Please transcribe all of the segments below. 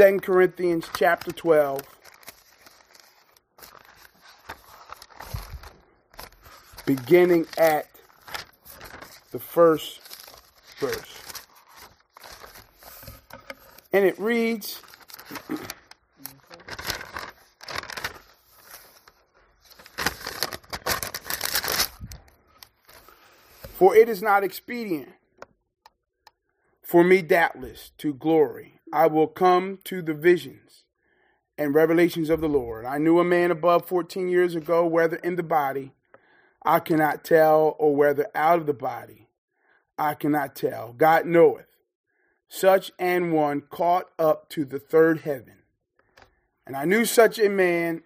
2 Corinthians chapter 12, beginning at the first verse. And it reads, "For it is not expedient for me, doubtless, to glory. I will come to the visions and revelations of the Lord. I knew a man above 14 years ago, whether in the body, I cannot tell, or whether out of the body, I cannot tell. God knoweth. Such an one caught up to the third heaven. And I knew such a man,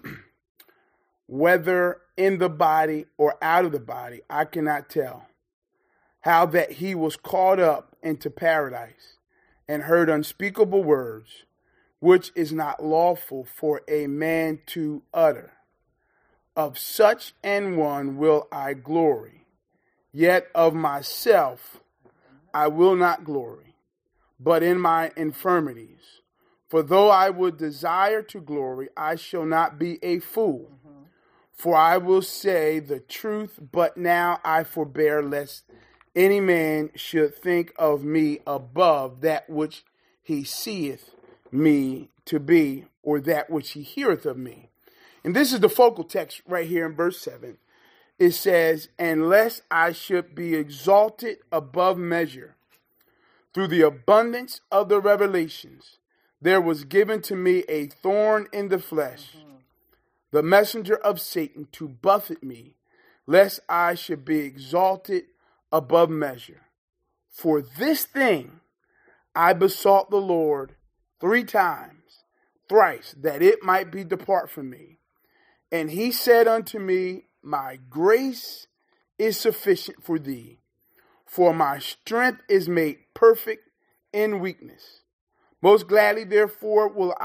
whether in the body or out of the body, I cannot tell, how that he was caught up into paradise and heard unspeakable words, which is not lawful for a man to utter. Of such an one will I glory, yet of myself I will not glory, but in my infirmities. For though I would desire to glory, I shall not be a fool. For I will say the truth, but now I forbear, lest any man should think of me above that which he seeth me to be, or that which he heareth of me." And this is the focal text right here in verse 7. It says, "Unless I should be exalted above measure through the abundance of the revelations, there was given to me a thorn in the flesh, the messenger of Satan, to buffet me, lest I should be exalted above measure. For this thing I besought the Lord 3 times, thrice, that it might be depart from me. And he said unto me, My grace is sufficient for thee, for my strength is made perfect in weakness. Most gladly, therefore, will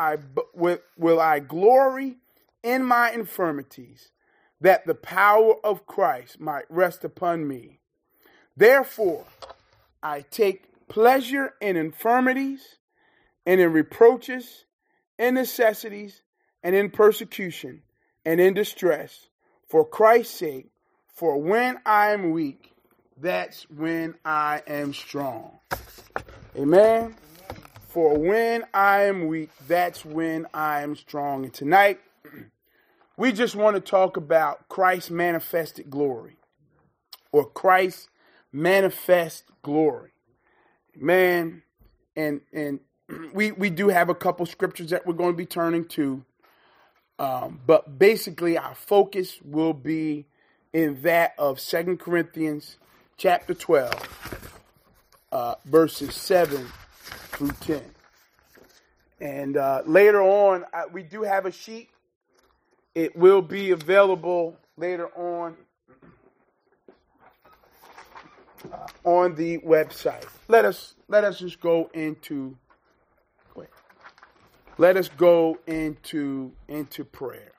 I glory in my infirmities, that the power of Christ might rest upon me. Therefore, I take pleasure in infirmities, and in reproaches, in necessities, and in persecution, and in distress, for Christ's sake. For when I am weak, that's when I am strong." Amen. For when I am weak, that's when I am strong. And tonight, we just want to talk about Christ's manifested glory, or Christ's manifest glory. Man, and we do have a couple scriptures that we're going to be turning to, but basically our focus will be in that of 2 Corinthians chapter 12, verses 7 through 10. And later on, we do have a sheet. It will be available later on the website. Let us just go into prayer.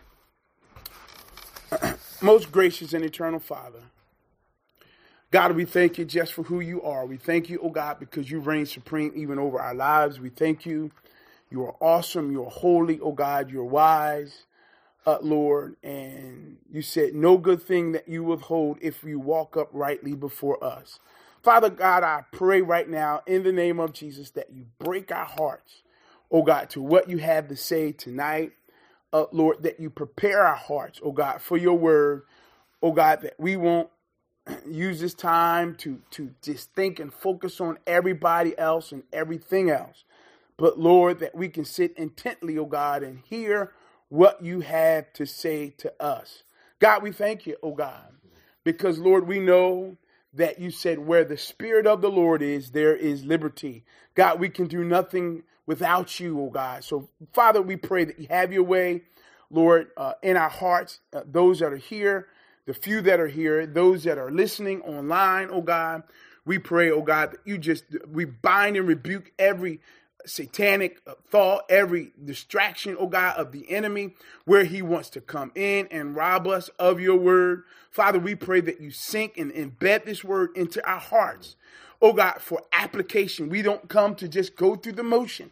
Most gracious and eternal Father, God, we thank you just for who you are. We thank you, oh God, because you reign supreme even over our lives. We thank you. You are awesome. You are holy, oh God. You're wise, Lord. And you said no good thing that you withhold if you walk uprightly before us. Father God, I pray right now in the name of Jesus that you break our hearts, oh God, to what you have to say tonight. Lord, that you prepare our hearts, oh God, for your word, oh God, that we won't use this time to just think and focus on everybody else and everything else. But Lord, that we can sit intently, oh God, and hear what you have to say to us. God, we thank you, oh God, because Lord, we know that you said where the Spirit of the Lord is, there is liberty. God, we can do nothing without you, oh God. So Father, we pray that you have your way, Lord, in our hearts, those that are here, the few that are here, those that are listening online, oh God. We pray, oh God, that we bind and rebuke every satanic thought, every distraction, oh God, of the enemy, where he wants to come in and rob us of your word. Father, we pray that you sink and embed this word into our hearts, oh God, for application. We don't come to just go through the motion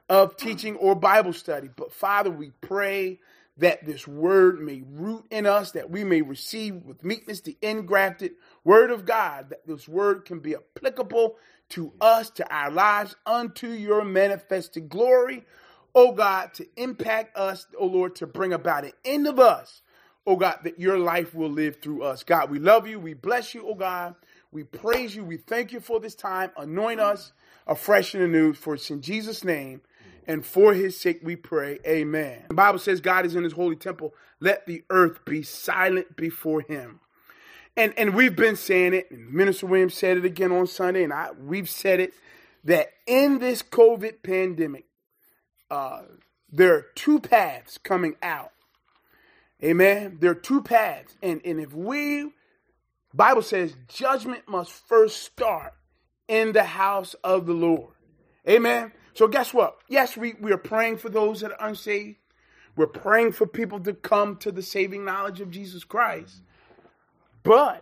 of teaching or Bible study. But Father, we pray that this word may root in us, that we may receive with meekness the engrafted word of God, that this word can be applicable to us, to our lives, unto your manifested glory, oh God, to impact us, oh Lord, to bring about an end of us, oh God, that your life will live through us. God, we love you. We bless you, oh God. We praise you. We thank you for this time. Anoint us afresh and anew, for it's in Jesus' name and for his sake we pray. Amen. The Bible says God is in his holy temple. Let the earth be silent before him. And we've been saying it, and Minister Williams said it again on Sunday, and we've said it, that in this COVID pandemic, there are two paths coming out. Amen. There are two paths. And if Bible says judgment must first start in the house of the Lord. Amen. So guess what? Yes, we are praying for those that are unsaved. We're praying for people to come to the saving knowledge of Jesus Christ. But,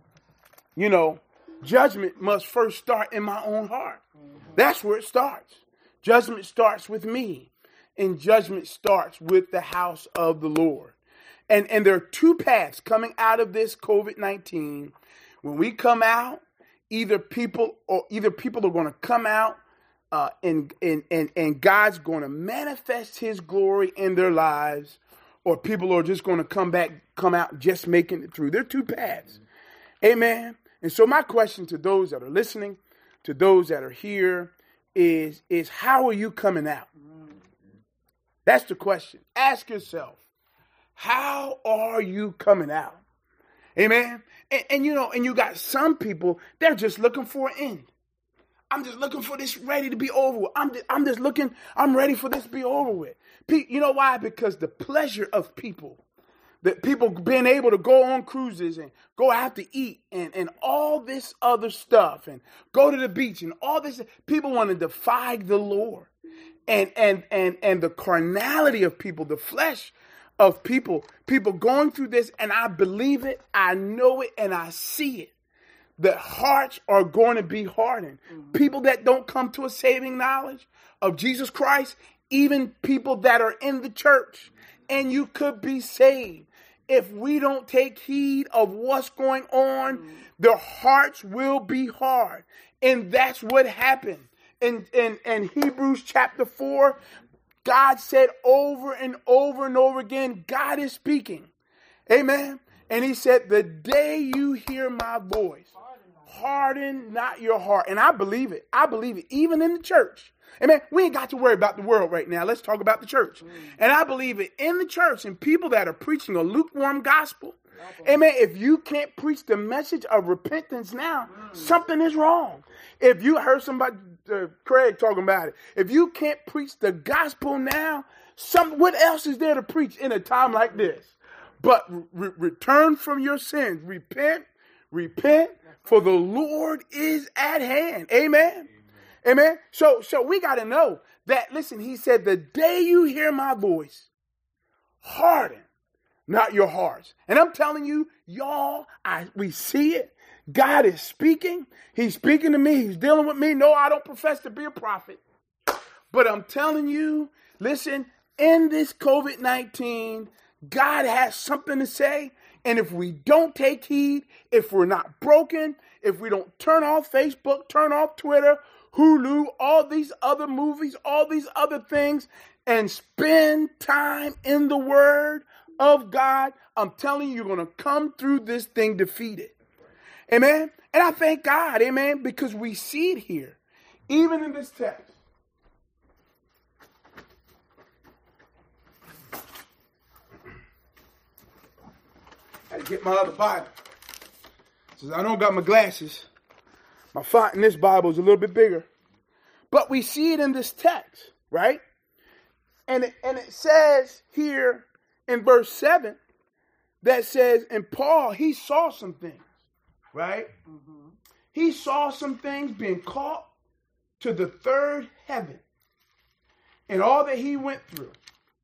judgment must first start in my own heart. That's where it starts. Judgment starts with me. And judgment starts with the house of the Lord. And there are two paths coming out of this COVID-19. When we come out, either people are going to come out and God's going to manifest his glory in their lives, or people are just going to come out just making it through. There are two paths. Amen. And so my question to those that are listening, to those that are here, is how are you coming out? That's the question. Ask yourself, how are you coming out? Amen. And you got some people, they're just looking for an end. I'm just looking for this ready to be over with. I'm ready for this to be over with. You know why? Because the pleasure of people being able to go on cruises and go out to eat and all this other stuff and go to the beach and all this, people want to defy the Lord. And the carnality of people, the flesh of people going through this, and I believe it, I know it, and I see it. The hearts are going to be hardened. Mm-hmm. People that don't come to a saving knowledge of Jesus Christ, even people that are in the church, and you could be saved. If we don't take heed of what's going on, their hearts will be hard. And that's what happened. In Hebrews chapter 4, God said over and over and over again, God is speaking. Amen. And he said, the day you hear my voice, harden not your heart. And I believe it. I believe it. Even in the church. Amen. We ain't got to worry about the world right now. Let's talk about the church. And I believe it in the church and people that are preaching a lukewarm gospel. Amen. If you can't preach the message of repentance now, something is wrong. If you heard somebody, Craig talking about it, if you can't preach the gospel now, what else is there to preach in a time like this? But return from your sins. Repent, for the Lord is at hand. Amen. Amen. So we got to know that, listen, he said, the day you hear my voice, harden not your hearts. And I'm telling you, y'all, we see it. God is speaking. He's speaking to me. He's dealing with me. No, I don't profess to be a prophet. But I'm telling you, listen, in this COVID-19, God has something to say. And if we don't take heed, if we're not broken, if we don't turn off Facebook, turn off Twitter, Hulu, all these other movies, all these other things, and spend time in the Word of God, I'm telling you, you're going to come through this thing defeated. Amen. And I thank God, amen, because we see it here, even in this text. I had to get my other Bible. Since I don't got my glasses, my font in this Bible is a little bit bigger. But we see it in this text, right? And it says here in verse 7 that says, and Paul, he saw some things, right? Mm-hmm. He saw some things being caught to the third heaven and all that he went through.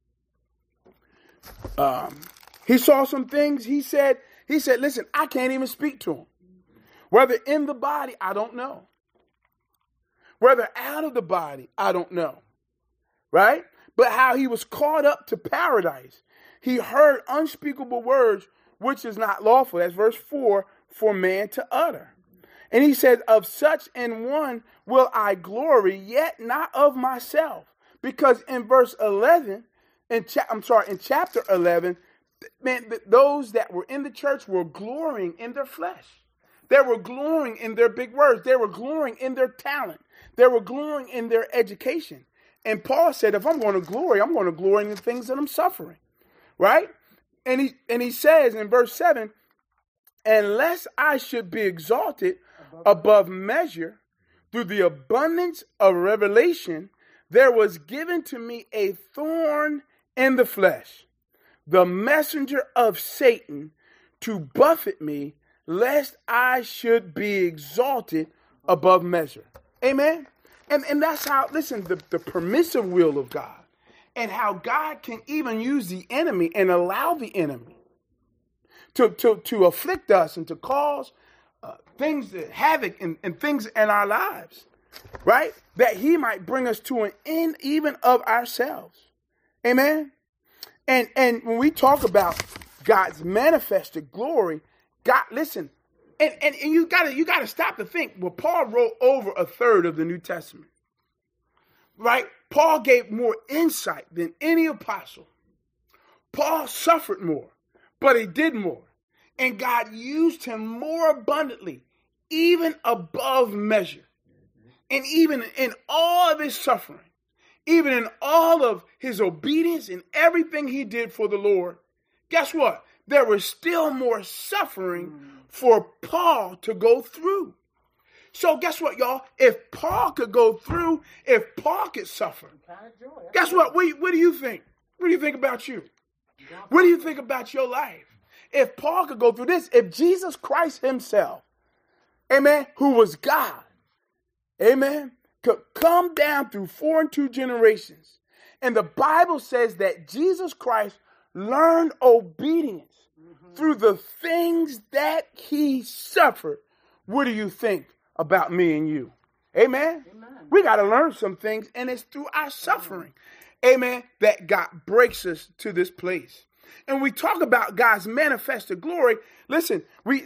He saw some things. He said, listen, I can't even speak to him. Whether in the body, I don't know. Whether out of the body, I don't know. right? But how he was caught up to paradise. He heard unspeakable words, which is not lawful. That's verse 4, for man to utter. And he said, of such an one will I glory, yet not of myself. Because in verse 11, in chapter 11, man, those that were in the church were glorying in their flesh. They were glorying in their big words. They were glorying in their talent. They were glorying in their education. And Paul said, if I'm going to glory in the things that I'm suffering. Right? And he says in verse 7, unless I should be exalted above measure through the abundance of revelation, there was given to me a thorn in the flesh, the messenger of Satan, to buffet me, lest I should be exalted above measure. Amen? And that's how, listen, the permissive will of God, and how God can even use the enemy and allow the enemy to afflict us and to cause things, havoc and things in our lives, right? That he might bring us to an end even of ourselves. Amen? And when we talk about God's manifested glory, God, listen, and you gotta stop to think. Well, Paul wrote over a third of the New Testament, right? Paul gave more insight than any apostle. Paul suffered more, but he did more. And God used him more abundantly, even above measure. And even in all of his suffering, even in all of his obedience and everything he did for the Lord, guess what? There was still more suffering for Paul to go through. So guess what, y'all? If Paul could go through, if Paul could suffer, guess what? What do you think? What do you think about you? What do you think about your life? If Paul could go through this, if Jesus Christ himself, amen, who was God, amen, could come down through 4 and 2 generations, and the Bible says that Jesus Christ learned obedience through the things that he suffered, what do you think about me and you? Amen? Amen. We got to learn some things, and it's through our suffering, amen, that God breaks us to this place. And we talk about God's manifested glory. Listen,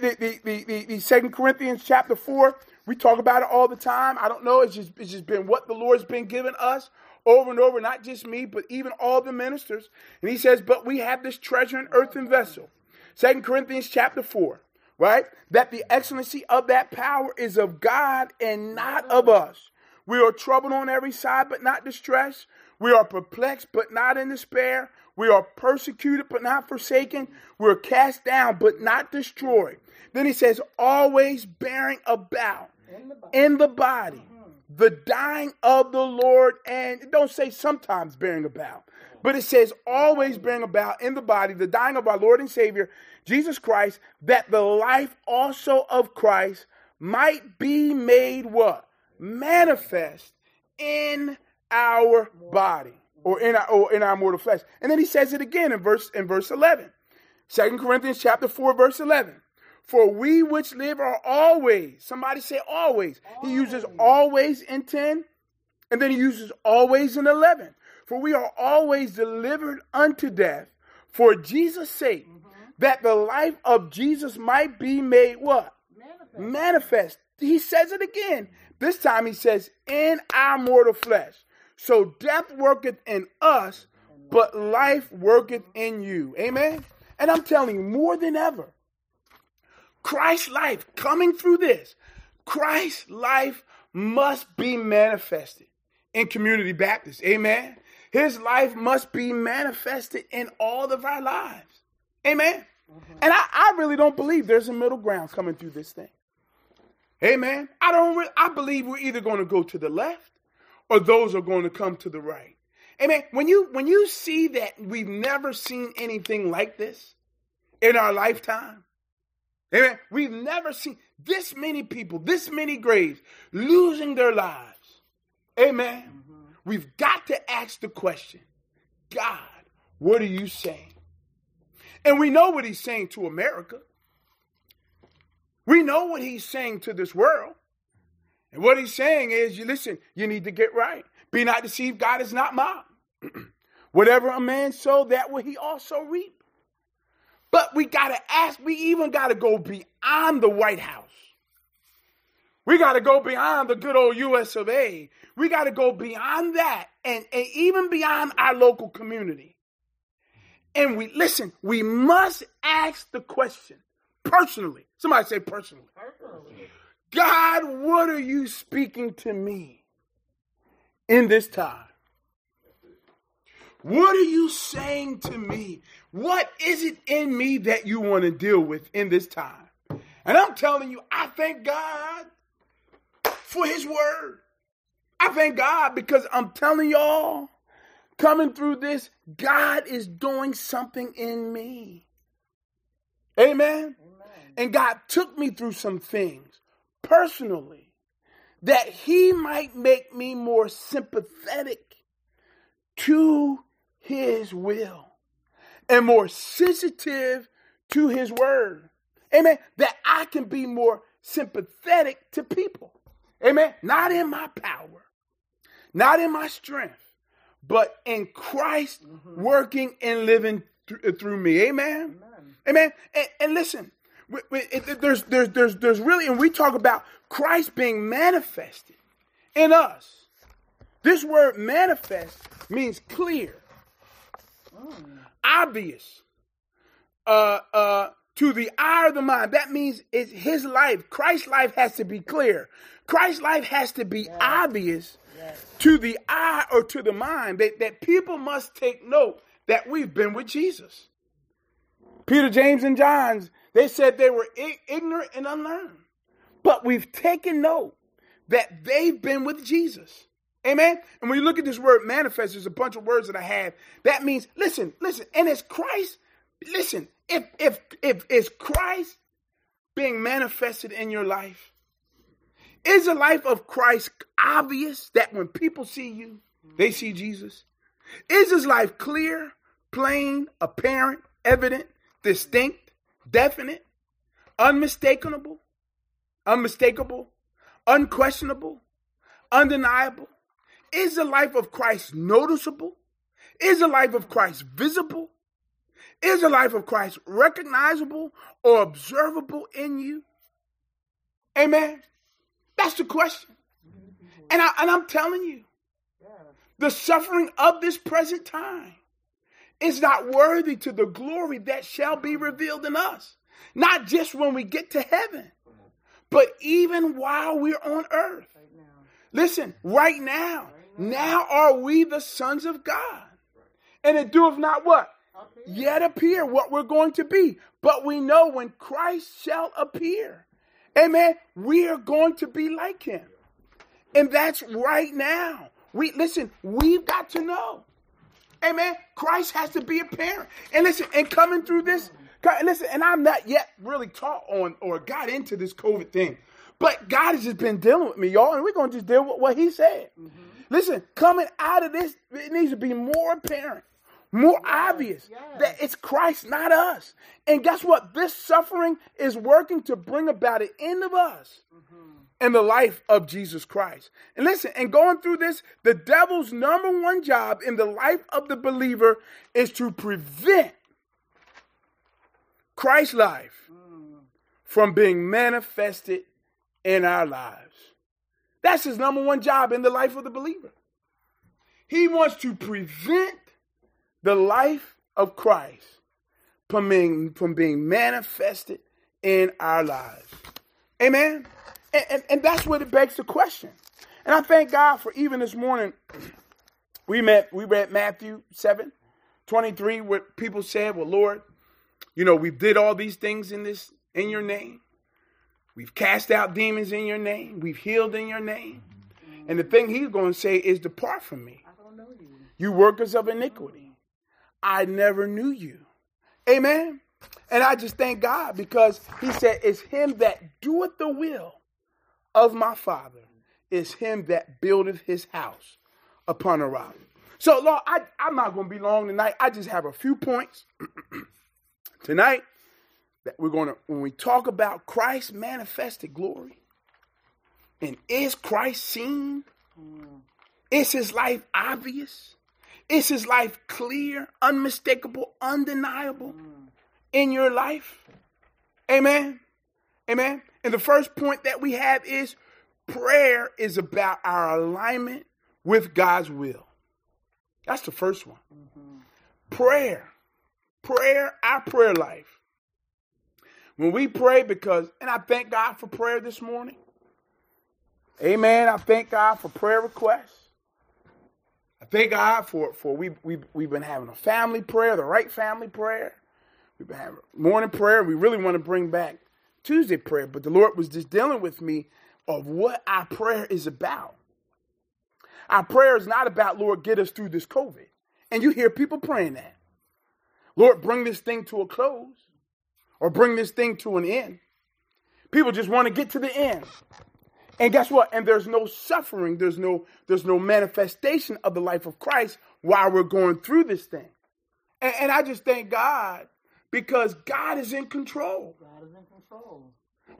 the 2 Corinthians chapter 4, we talk about it all the time. I don't know, it's just been what the Lord's been giving us over and over, not just me, but even all the ministers. And he says, but we have this treasure in earthen vessel. 2 Corinthians chapter 4, right? That the excellency of that power is of God and not of us. We are troubled on every side, but not distressed. We are perplexed, but not in despair. We are persecuted, but not forsaken. We're cast down, but not destroyed. Then he says, always bearing about in the body the dying of the Lord. And it don't say sometimes bearing about, but it says always bearing about in the body the dying of our Lord and Savior, Jesus Christ, that the life also of Christ might be made what? Manifest in our body, or in our mortal flesh. And then he says it again in verse 11. 2 Corinthians chapter 4, verse 11. For we which live are always, somebody say always. He uses always in 10, and then he uses always in 11. For we are always delivered unto death for Jesus' sake, that the life of Jesus might be made what? Manifest. He says it again. This time he says, in our mortal flesh. So death worketh in us, but life worketh in you. Amen? And I'm telling you, more than ever, Christ's life coming through this, Christ's life must be manifested in Community Baptist. Amen? His life must be manifested in all of our lives. Amen? And I really don't believe there's a middle ground coming through this thing. Amen? I believe we're either going to go to the left or those are going to come to the right. Amen? When you see that we've never seen anything like this in our lifetime, amen, we've never seen this many people, this many graves losing their lives. Amen? We've got to ask the question, God, what are you saying? And we know what he's saying to America. We know what he's saying to this world. And what he's saying is, you listen, you need to get right. Be not deceived, God is not mocked. Whatever a man sow, that will he also reap. But we got to ask, we even got to go beyond the White House. We got to go beyond the good old US of A. We got to go beyond that and even beyond our local community. And we must ask the question personally. Somebody say personally. God, what are you speaking to me in this time? What are you saying to me? What is it in me that you want to deal with in this time? And I'm telling you, I thank God for his word. I thank God because I'm telling y'all, coming through this, God is doing something in me. Amen? And God took me through some things personally that he might make me more sympathetic to his will and more sensitive to his word. Amen. That I can be more sympathetic to people. Amen. Not in my power, not in my strength, but in Christ working and living through me. Amen. Amen. And listen, there's really, and we talk about Christ being manifested in us. This word manifest means clear, obvious, to the eye of the mind. That means it's his life. Christ's life has to be clear. Christ's life has to be obvious to the eye or to the mind. That people must take note that we've been with Jesus. Peter, James, and John, they said they were ignorant and unlearned. But we've taken note that they've been with Jesus. Amen. And when you look at this word manifest, there's a bunch of words that I have. That means, listen, and it's Christ. Listen, if it's Christ being manifested in your life, is the life of Christ obvious that when people see you, they see Jesus? Is his life clear, plain, apparent, evident, distinct, definite, unmistakable, unquestionable, undeniable? Is the life of Christ noticeable? Is the life of Christ visible? Is the life of Christ recognizable or observable in you? Amen. That's the question. And I'm telling you, the suffering of this present time is not worthy to the glory that shall be revealed in us. Not just when we get to heaven, but even while we're on earth. Listen, right now. Now are we the sons of God. And it doeth not what? Yet appear what we're going to be. But we know when Christ shall appear, amen, we are going to be like him. And that's right now. We've got to know. Amen. Christ has to be apparent. And listen, and coming through this, listen, and I'm not yet really taught on or got into this COVID thing. But God has just been dealing with me, y'all, and we're going to just deal with what he said. Listen, coming out of this, it needs to be more apparent, more obvious that it's Christ, not us. And guess what? This suffering is working to bring about an end of us in the life of Jesus Christ. And listen, and going through this, the devil's number one job in the life of the believer is to prevent Christ's life from being manifested in our lives. That's his number one job in the life of the believer. He wants to prevent the life of Christ from being manifested in our lives. Amen? And that's what it begs the question. And I thank God for even this morning, we read Matthew 7:23, where people said, well, Lord, we did all these things in your name. We've cast out demons in your name. We've healed in your name. And the thing he's going to say is, depart from me, you workers of iniquity. I never knew you. Amen. And I just thank God because he said, it's him that doeth the will of my Father. It's him that buildeth his house upon a rock. So, Lord, I'm not going to be long tonight. I just have a few points tonight. That we're going to, when we talk about Christ's manifested glory, and is Christ seen? Is his life obvious? Is his life clear, unmistakable, undeniable in your life? Amen. Amen. And the first point that we have is prayer is about our alignment with God's will. That's the first one. Prayer, our prayer life. When we pray, and I thank God for prayer this morning. Amen. I thank God for prayer requests. I thank God for we've been having a family prayer, the right family prayer. We've been having morning prayer. We really want to bring back Tuesday prayer, but the Lord was just dealing with me of what our prayer is about. Our prayer is not about, Lord, get us through this COVID. And you hear people praying that. Lord, bring this thing to a close or bring this thing to an end. People just want to get to the end. And guess what? And there's no suffering. There's no manifestation of the life of Christ while we're going through this thing. And I just thank God because God is in control. God is in control.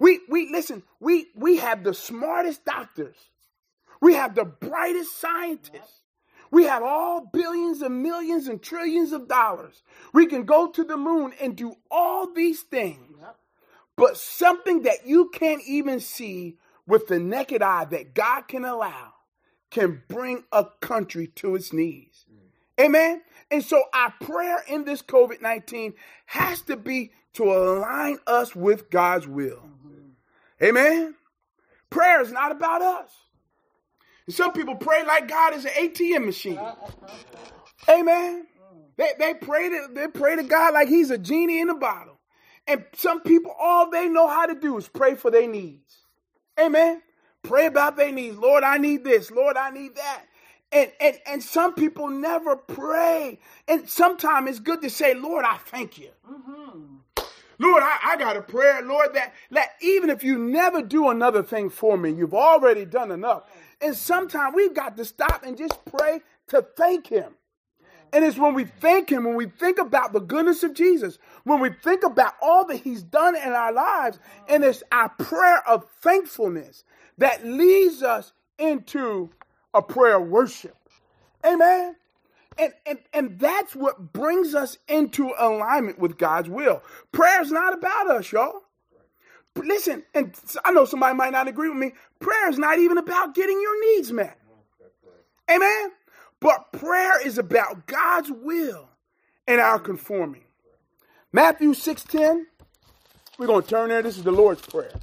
We have the smartest doctors. We have the brightest scientists. Yep. We have all billions and millions and trillions of dollars. We can go to the moon and do all these things. Yep. But something that you can't even see with the naked eye that God can allow can bring a country to its knees. Amen? And so our prayer in this COVID-19 has to be to align us with God's will. Amen? Prayer is not about us. And some people pray like God is an ATM machine. Amen? They pray to God like he's a genie in a bottle. And some people, all they know how to do is pray for their needs. Amen? Pray about their needs. Lord, I need this. Lord, I need that. And some people never pray. And sometimes it's good to say, Lord, I thank you. Lord, I got a prayer, Lord, that even if you never do another thing for me, you've already done enough. And sometimes we've got to stop and just pray to thank him. And it's when we thank him, when we think about the goodness of Jesus, when we think about all that he's done in our lives, and it's our prayer of thankfulness that leads us into a prayer of worship. Amen. And that's what brings us into alignment with God's will. Prayer is not about us, y'all. Listen, and I know somebody might not agree with me. Prayer is not even about getting your needs met. Amen. But prayer is about God's will and our conforming. Matthew 6:10. We're going to turn there. This is the Lord's Prayer.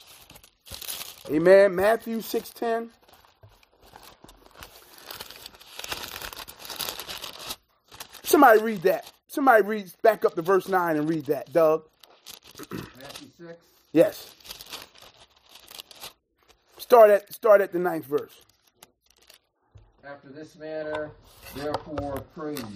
Amen. Matthew 6:10. Somebody read that. Somebody read back up to verse 9 and read that, Doug. Matthew 6. Yes. Start at the 9th verse. After this manner, therefore, pray ye.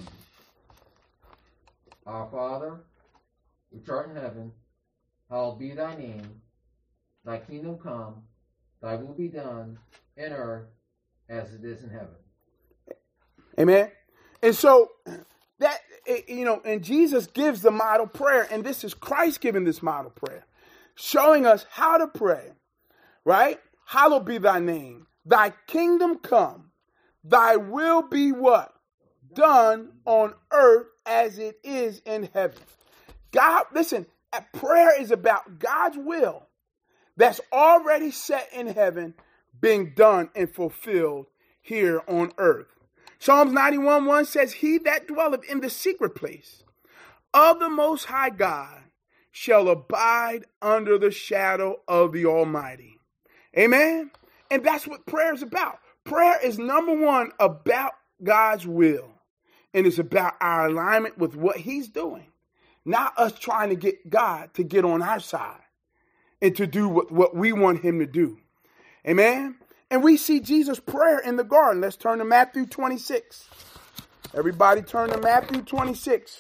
Our Father, which art in heaven, hallowed be thy name. Thy kingdom come, thy will be done in earth as it is in heaven. Amen. And so that, and Jesus gives the model prayer, and this is Christ giving this model prayer, showing us how to pray, right? Hallowed be thy name. Thy kingdom come. Thy will be what? Done on earth as it is in heaven. God, listen, prayer is about God's will that's already set in heaven being done and fulfilled here on earth. Psalms 91:1 says, he that dwelleth in the secret place of the Most High God shall abide under the shadow of the Almighty. Amen? And that's what prayer is about. Prayer is, number one, about God's will. And it's about our alignment with what he's doing. Not us trying to get God to get on our side and to do what we want him to do. Amen? And we see Jesus' prayer in the garden. Let's turn to Matthew 26. Everybody turn to Matthew 26.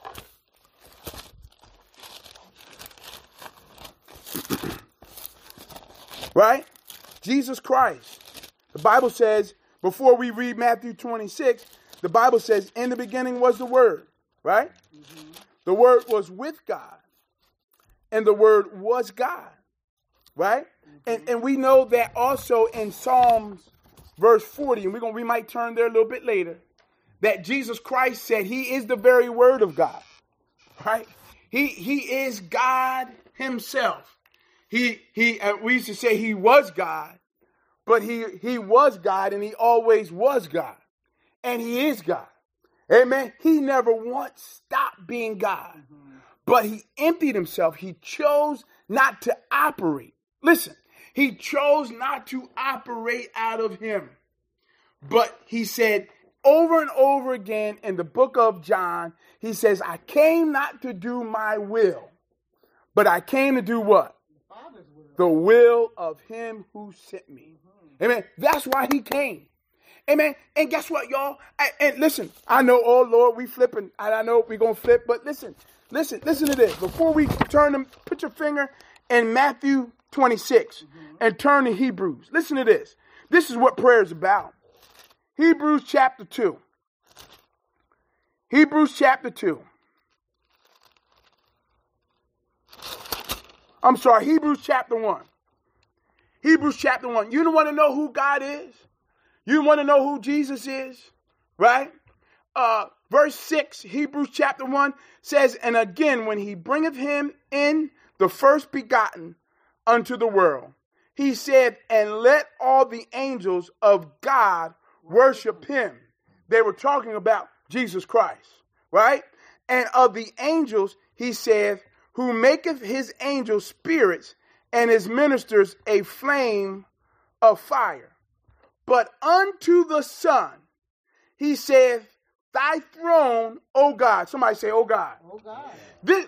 Right? Jesus Christ. The Bible says, before we read Matthew 26, the Bible says, in the beginning was the Word. Right? Mm-hmm. The Word was with God. And the Word was God. Right? Mm-hmm. And we know that also in Psalms verse 40, and we might turn there a little bit later, that Jesus Christ said he is the very word of God, right? He is God himself. We used to say he was God, but he was God and he always was God. And he is God. Amen. He never once stopped being God, but he emptied himself. He chose not to operate. Listen, he chose not to operate out of him, but he said over and over again in the book of John, he says, I came not to do my will, but I came to do what? The will of him who sent me. Amen. That's why he came. Amen. And guess what, y'all? And listen, I know, oh Lord, we flipping. I know we're going to flip, but listen to this. Before we turn them, put your finger in Matthew 26 and turn to Hebrews. Listen to this. This is what prayer is about. Hebrews chapter 2. Hebrews chapter 2. I'm sorry, Hebrews chapter 1. Hebrews chapter 1. You don't want to know who God is? You want to know who Jesus is? Right? Verse 6, Hebrews chapter 1 says, and again, when he bringeth him in the first begotten unto the world, he said, and let all the angels of God worship him. They were talking about Jesus Christ, right? And of the angels, he said, who maketh his angels spirits and his ministers a flame of fire. But unto the Son, he saith, thy throne, O God. Somebody say, oh God. Oh God. This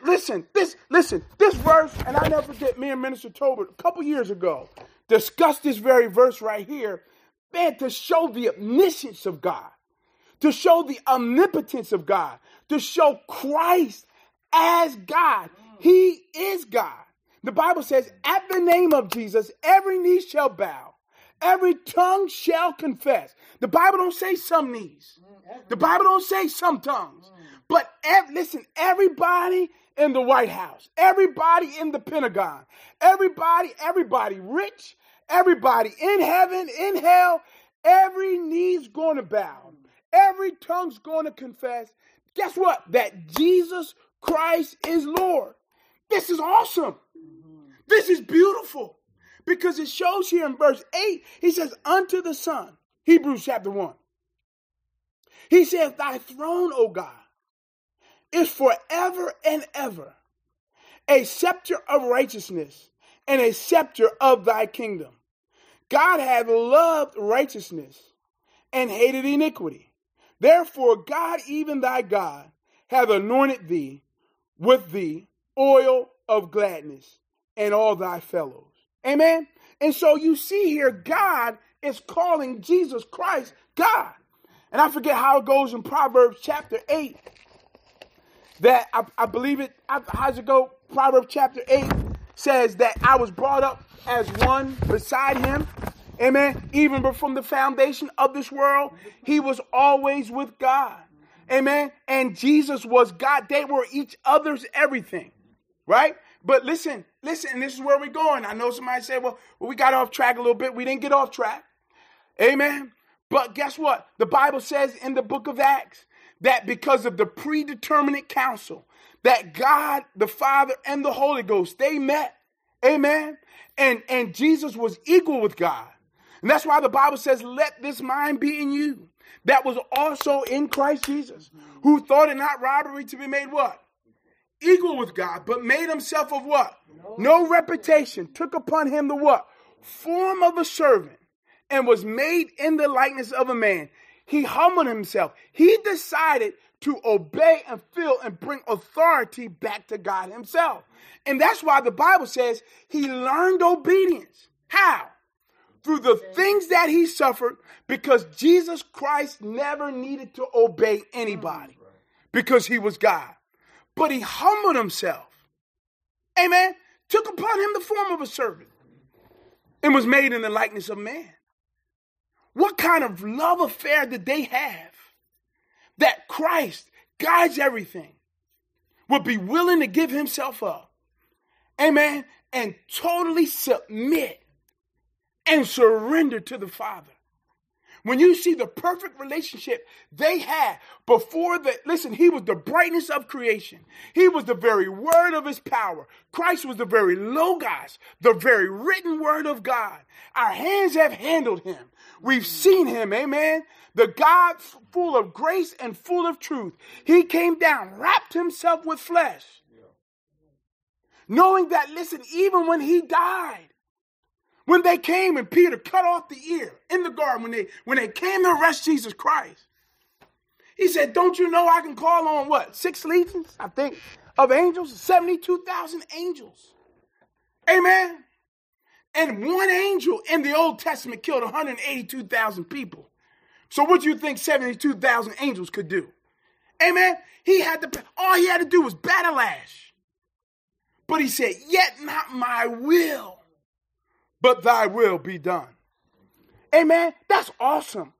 verse, and I never forget, me and Minister Tobert a couple years ago discussed this very verse right here, man, to show the omniscience of God, to show the omnipotence of God, to show Christ as God. He is God. The Bible says, at the name of Jesus, every knee shall bow, every tongue shall confess. The Bible don't say some knees. The Bible don't say some tongues. But listen, everybody in the White House, everybody in the Pentagon, everybody rich, everybody in heaven, in hell, every knee's going to bow. Every tongue's going to confess. Guess what? That Jesus Christ is Lord. This is awesome. This is beautiful. Because it shows here in verse 8, he says, unto the Son, Hebrews chapter 1. He says, thy throne, O God, is forever and ever, a scepter of righteousness and a scepter of thy kingdom. God hath loved righteousness and hated iniquity. Therefore, God, even thy God, hath anointed thee with the oil of gladness and all thy fellows. Amen. And so you see here, God is calling Jesus Christ God. And I forget how it goes in Proverbs chapter 8. That I believe it, how's it go? Proverbs chapter 8 says that I was brought up as one beside him. Amen. Even from the foundation of this world, he was always with God. Amen. And Jesus was God. They were each other's everything. Right? But listen, and this is where we're going. I know somebody said, well, we got off track a little bit. We didn't get off track. Amen. But guess what? The Bible says in the book of Acts that because of the predeterminate counsel, that God, the Father, and the Holy Ghost, they met. Amen. And Jesus was equal with God. And that's why the Bible says, let this mind be in you. That was also in Christ Jesus, who thought it not robbery to be made what? Equal with God, but made himself of what? No reputation. Took upon him the what? Form of a servant, and was made in the likeness of a man. He humbled himself. He decided to obey and feel and bring authority back to God himself. And that's why the Bible says he learned obedience. How? Through the things that he suffered, because Jesus Christ never needed to obey anybody because he was God. But he humbled himself. Amen. Took upon him the form of a servant and was made in the likeness of man. What kind of love affair did they have that Christ guides everything, would be willing to give himself up? Amen. And totally submit and surrender to the Father. When you see the perfect relationship they had before listen, he was the brightness of creation. He was the very word of his power. Christ was the very Logos, the very written word of God. Our hands have handled him. We've seen him, amen. The God full of grace and full of truth. He came down, wrapped himself with flesh. Knowing that, listen, even when he died, when they came and Peter cut off the ear in the garden, when they came to arrest Jesus Christ, he said, don't you know I can call on what? 6 legions, I think, of angels, 72,000 angels. Amen. And one angel in the Old Testament killed 182,000 people. So what do you think 72,000 angels could do? Amen. All he had to do was bat a lash. But he said, yet not my will, but thy will be done. Amen. That's awesome.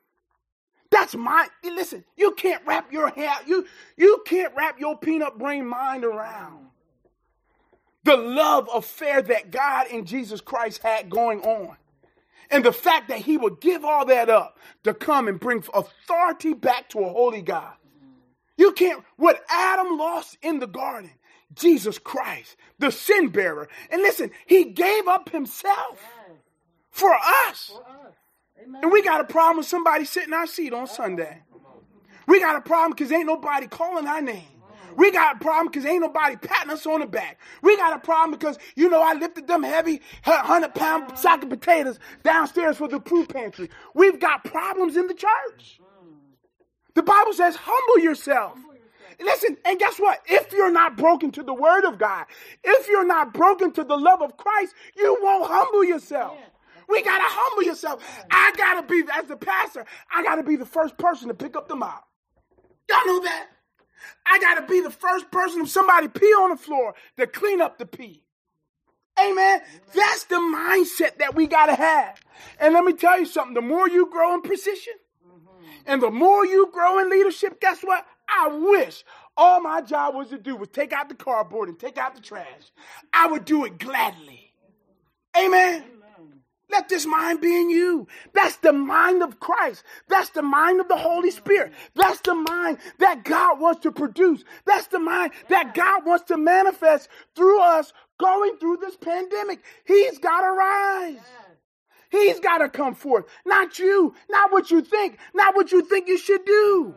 Listen, you can't wrap your head, you can't wrap your peanut brain mind around the love affair that God and Jesus Christ had going on. And the fact that he would give all that up to come and bring authority back to a holy God. You can't, what Adam lost in the garden, Jesus Christ, the sin bearer. And listen, he gave up himself for us. And we got a problem with somebody sitting in our seat on Sunday. We got a problem because ain't nobody calling our name. We got a problem because ain't nobody patting us on the back. We got a problem because, I lifted them heavy 100-pound sack of potatoes downstairs for the food pantry. We've got problems in the church. The Bible says, humble yourself. Listen, and guess what? If you're not broken to the word of God, if you're not broken to the love of Christ, you won't humble yourself. We got to humble yourself. I got to be, as the pastor, I got to be the first person to pick up the mop. Y'all know that? I got to be the first person, if somebody pee on the floor, to clean up the pee. Amen? That's the mindset that we got to have. And let me tell you something. The more you grow in precision and the more you grow in leadership, guess what? I wish all my job was to do was take out the cardboard and take out the trash. I would do it gladly. Amen? Let this mind be in you. That's the mind of Christ. That's the mind of the Holy Spirit. That's the mind that God wants to produce. That's the mind that God wants to manifest through us going through this pandemic. He's got to rise. He's got to come forth. Not you. Not what you think. Not what you think you should do.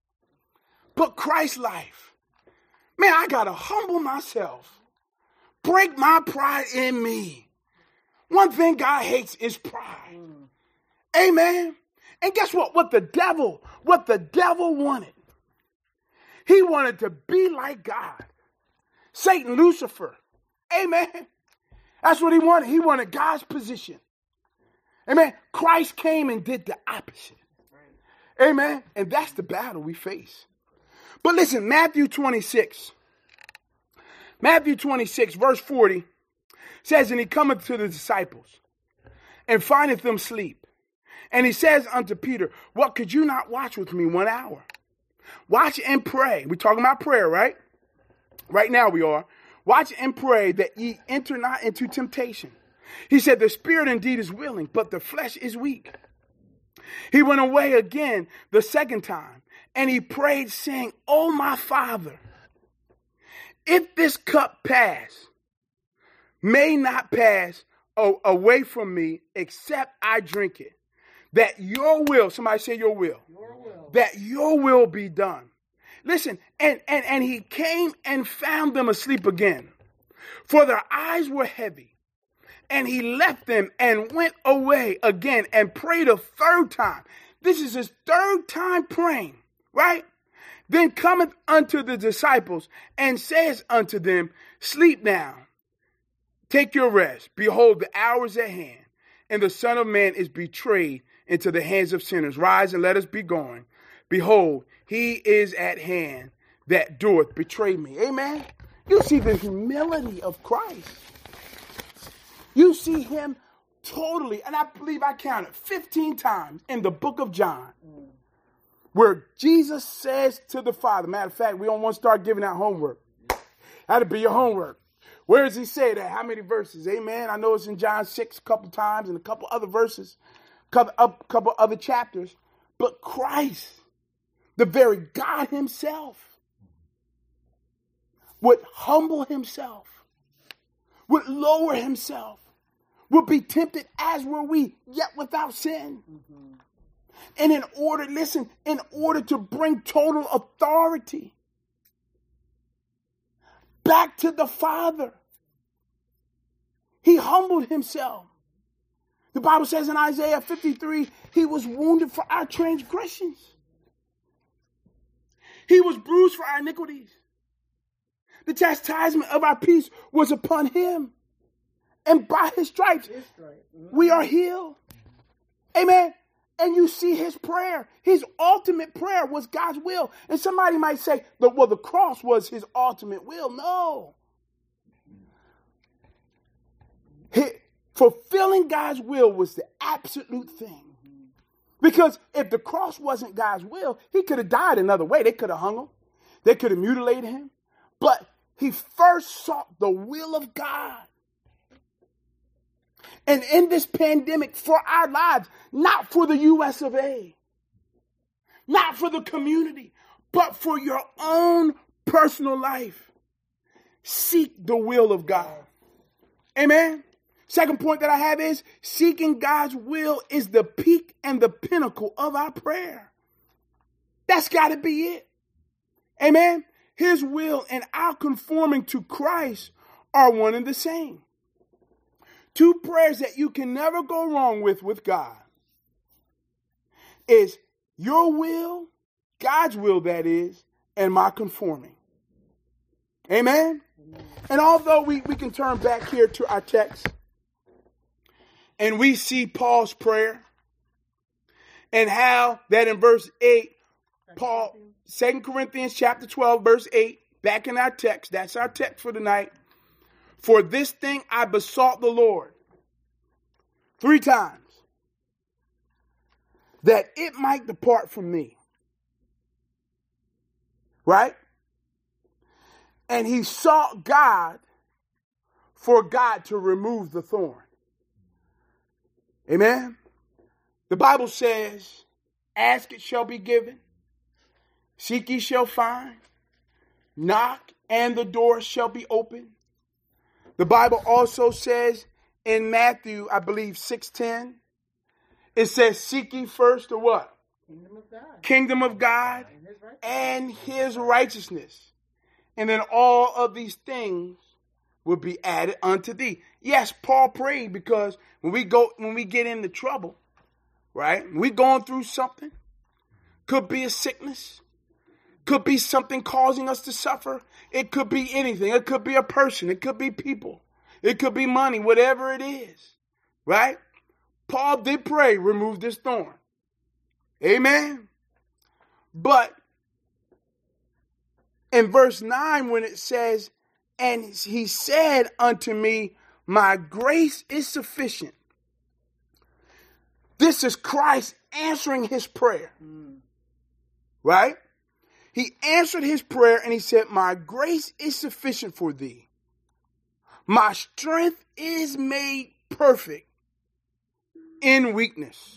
But Christ's life. Man, I got to humble myself. Break my pride in me. One thing God hates is pride. Amen. And guess what? What the devil wanted. He wanted to be like God. Satan, Lucifer. Amen. That's what he wanted. He wanted God's position. Amen. Christ came and did the opposite. Amen. And that's the battle we face. But listen, Matthew 26, verse 40 says, and he cometh to the disciples and findeth them asleep. And he says unto Peter, what, could you not watch with me 1 hour? Watch and pray. We're talking about prayer, right? Right now we are. Watch and pray that ye enter not into temptation. He said, the spirit indeed is willing, but the flesh is weak. He went away again the second time, and he prayed, saying, O my Father, if this cup pass, may not pass away from me except I drink it. That your will, somebody say your will. That your will be done. Listen, and he came and found them asleep again, for their eyes were heavy. And he left them and went away again and prayed a third time. This is his third time praying, right? Then cometh unto the disciples and says unto them, sleep now. Take your rest. Behold, the hour is at hand, and the Son of Man is betrayed into the hands of sinners. Rise and let us be going. Behold, he is at hand that doeth betray me. Amen. You see the humility of Christ. You see him totally, and I believe I counted 15 times in the book of John, where Jesus says to the Father, matter of fact, we don't want to start giving out homework. That'll be your homework. Where does he say that? How many verses? Amen. I know it's in John 6 a couple times and a couple other verses. couple other chapters, but Christ, the very God himself, would humble himself, would lower himself, would be tempted as were we, yet without sin. Mm-hmm. And in order to bring total authority back to the Father, he humbled himself. The Bible says in Isaiah 53, he was wounded for our transgressions. He was bruised for our iniquities. The chastisement of our peace was upon him. And by his stripes, we are healed. Amen. And you see his prayer. His ultimate prayer was God's will. And somebody might say, well, the cross was his ultimate will. No. Fulfilling God's will was the absolute thing. Because if the cross wasn't God's will, he could have died another way. They could have hung him. They could have mutilated him. But he first sought the will of God. And in this pandemic, for our lives, not for the U.S. of A., not for the community, but for your own personal life, seek the will of God. Amen. Second point that I have is seeking God's will is the peak and the pinnacle of our prayer. That's got to be it. Amen. His will and our conforming to Christ are one and the same. Two prayers that you can never go wrong with God is your will, God's will that is, and my conforming. Amen? Amen. And although we can turn back here to our text and we see Paul's prayer and how that in verse 8, Paul, 2 Corinthians chapter 12, verse 8, back in our text, that's our text for tonight. For this thing I besought the Lord 3 times, that it might depart from me. Right? And he sought God for God to remove the thorn. Amen? The Bible says, ask it shall be given, seek ye shall find, knock and the door shall be opened. The Bible also says in Matthew, I believe 6:10, it says, seek ye first the what? Kingdom of God. Kingdom of God and his righteousness. And then all of these things will be added unto thee. Yes, Paul prayed because when we get into trouble, right? We going through something. Could be a sickness. Could be something causing us to suffer. It could be anything. It could be a person. It could be people. It could be money, whatever it is. Right? Paul did pray, remove this thorn. Amen. But in verse 9, when it says, and he said unto me, my grace is sufficient. This is Christ answering his prayer. Right? He answered his prayer and he said, my grace is sufficient for thee. My strength is made perfect in weakness.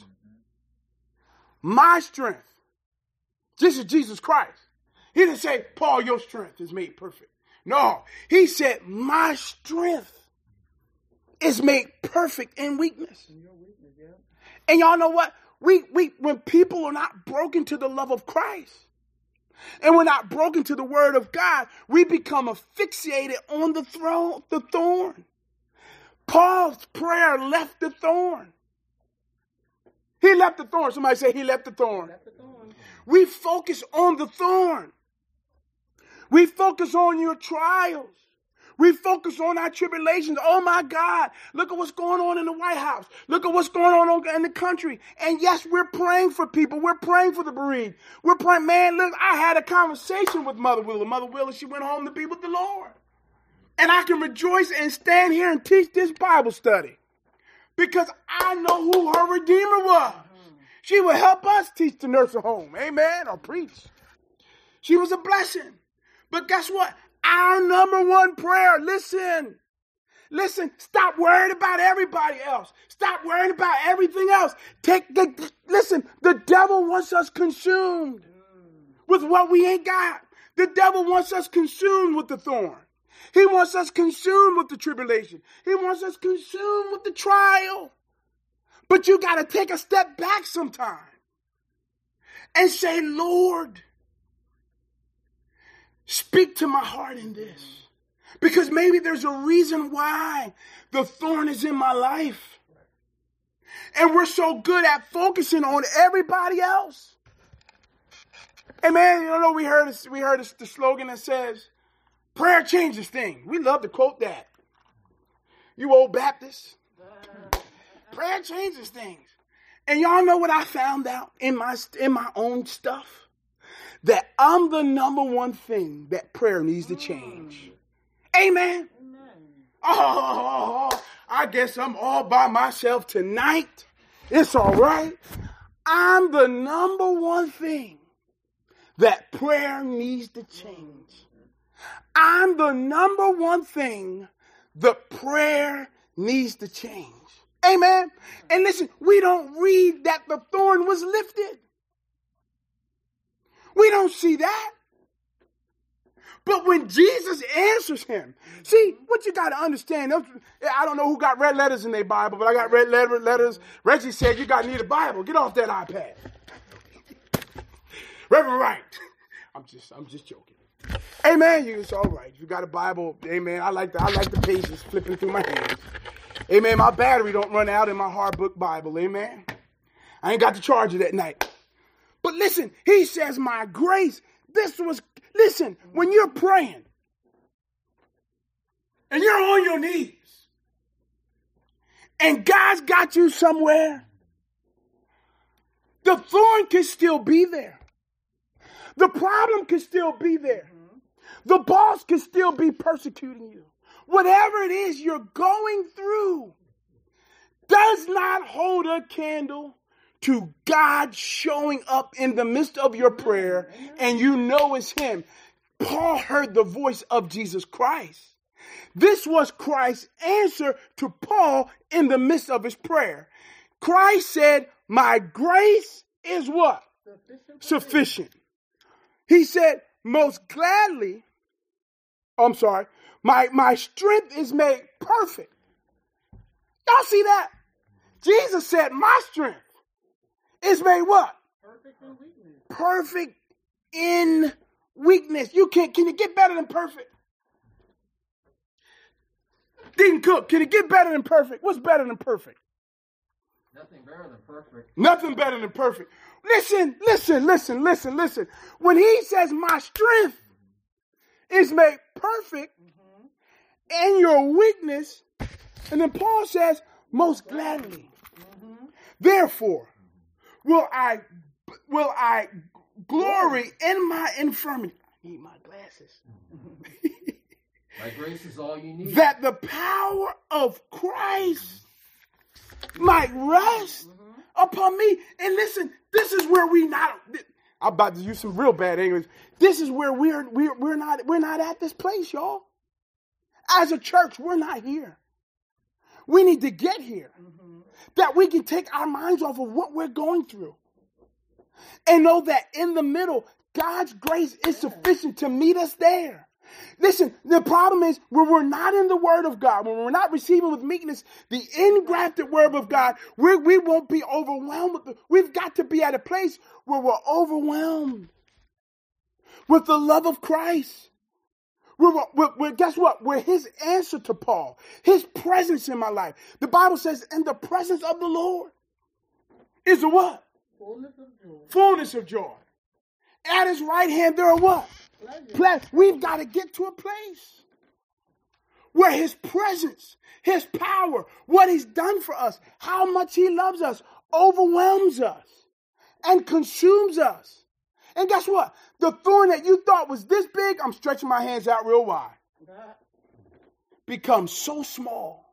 My strength. This is Jesus Christ. He didn't say, Paul, your strength is made perfect. No, he said, my strength is made perfect in weakness. And y'all know what? When people are not broken to the love of Christ, and we're not broken to the word of God, we become asphyxiated on the thorn. Paul's prayer left the thorn. He left the thorn. Somebody say he left the thorn. We focus on the thorn. We focus on your trials. We focus on our tribulations. Oh my God, look at what's going on in the White House. Look at what's going on in the country. And yes, we're praying for people. We're praying for the bereaved. We're praying, man, look, I had a conversation with Mother Willa. Mother Willa, she went home to be with the Lord. And I can rejoice and stand here and teach this Bible study because I know who her Redeemer was. She would help us teach the nursing home. Amen. Or preach. She was a blessing. But guess what? Our number one prayer, listen, Listen, stop worrying about everybody else. Stop worrying about everything else. Listen, the devil wants us consumed with what we ain't got. The devil wants us consumed with the thorn. He wants us consumed with the tribulation. He wants us consumed with the trial. But you got to take a step back sometime and say, Lord, speak to my heart in this. Because maybe there's a reason why the thorn is in my life. And we're so good at focusing on everybody else. Hey man, you know, we heard the slogan that says, prayer changes things. We love to quote that. You old Baptists. Prayer changes things. And y'all know what I found out in my own stuff? That I'm the number one thing that prayer needs to change. Amen. Oh, I guess I'm all by myself tonight. It's all right. I'm the number one thing that prayer needs to change. I'm the number one thing the prayer needs to change. Amen. And listen, we don't read that the thorn was lifted. We don't see that. But when Jesus answers him, see, what you got to understand, I don't know who got red letters in their Bible, but I got red letters. Reggie said, you got to need a Bible. Get off that iPad. Reverend Wright. I'm just joking. Amen. It's all right. You got a Bible. Amen. I like the pages flipping through my hands. Amen. My battery don't run out in my hard book Bible. Amen. I ain't got to charge it at night. But listen, he says, my grace. Listen, when you're praying and you're on your knees and God's got you somewhere, the thorn can still be there. The problem can still be there. The boss can still be persecuting you. Whatever it is you're going through does not hold a candle to God showing up in the midst of your prayer, and you know it's him. Paul heard the voice of Jesus Christ. This was Christ's answer to Paul in the midst of his prayer. Christ said, my grace is what? Sufficient. He said, most gladly, my strength is made perfect. Y'all see that? Jesus said, my strength is made what? Perfect in weakness. Perfect in weakness. Can you get better than perfect? Deacon Cook, can you get better than perfect? What's better than perfect? Nothing better than perfect. Nothing better than perfect. Listen. When he says my strength is made perfect in your weakness, and then Paul says, most gladly. Therefore, will I glory in my infirmity. I need my glasses. My grace is all you need. That the power of Christ might rest upon me. And listen, this is where I'm about to use some real bad English. This is where we're not at this place, y'all. As a church, we're not here. We need to get here. That we can take our minds off of what we're going through. And know that in the middle, God's grace is sufficient to meet us there. Listen, the problem is when we're not in the word of God, when we're not receiving with meekness the engrafted word of God, we won't be overwhelmed. We've got to be at a place where we're overwhelmed with the love of Christ. Guess what? We're his answer to Paul. His presence in my life. The Bible says, in the presence of the Lord is a what? Fullness of joy. Fullness of joy. At his right hand there are what? Pleasure. We've got to get to a place where his presence, his power, what he's done for us, how much he loves us, overwhelms us and consumes us. And guess what? The thorn that you thought was this big, I'm stretching my hands out real wide, becomes so small,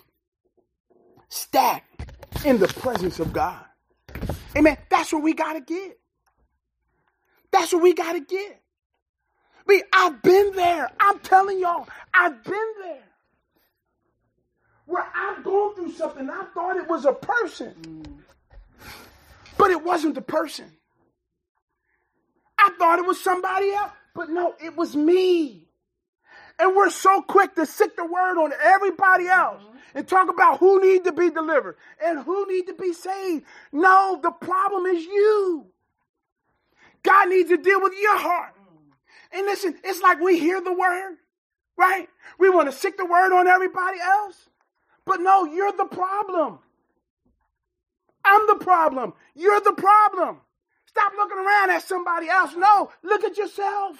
stacked in the presence of God. Amen. That's what we got to get. That's what we got to get. I've been there. I'm telling y'all, I've been there. where I've gone through something. I thought it was a person. But it wasn't the person. I thought it was somebody else. But no, it was me. And we're so quick to sick the word on everybody else and talk about who need to be delivered and who need to be saved. No, the problem is you. God needs to deal with your heart. And listen, it's like we hear the word, right? We want to sick the word on everybody else. But no, you're the problem. I'm the problem. You're the problem. Stop looking around at somebody else. No, look at yourself.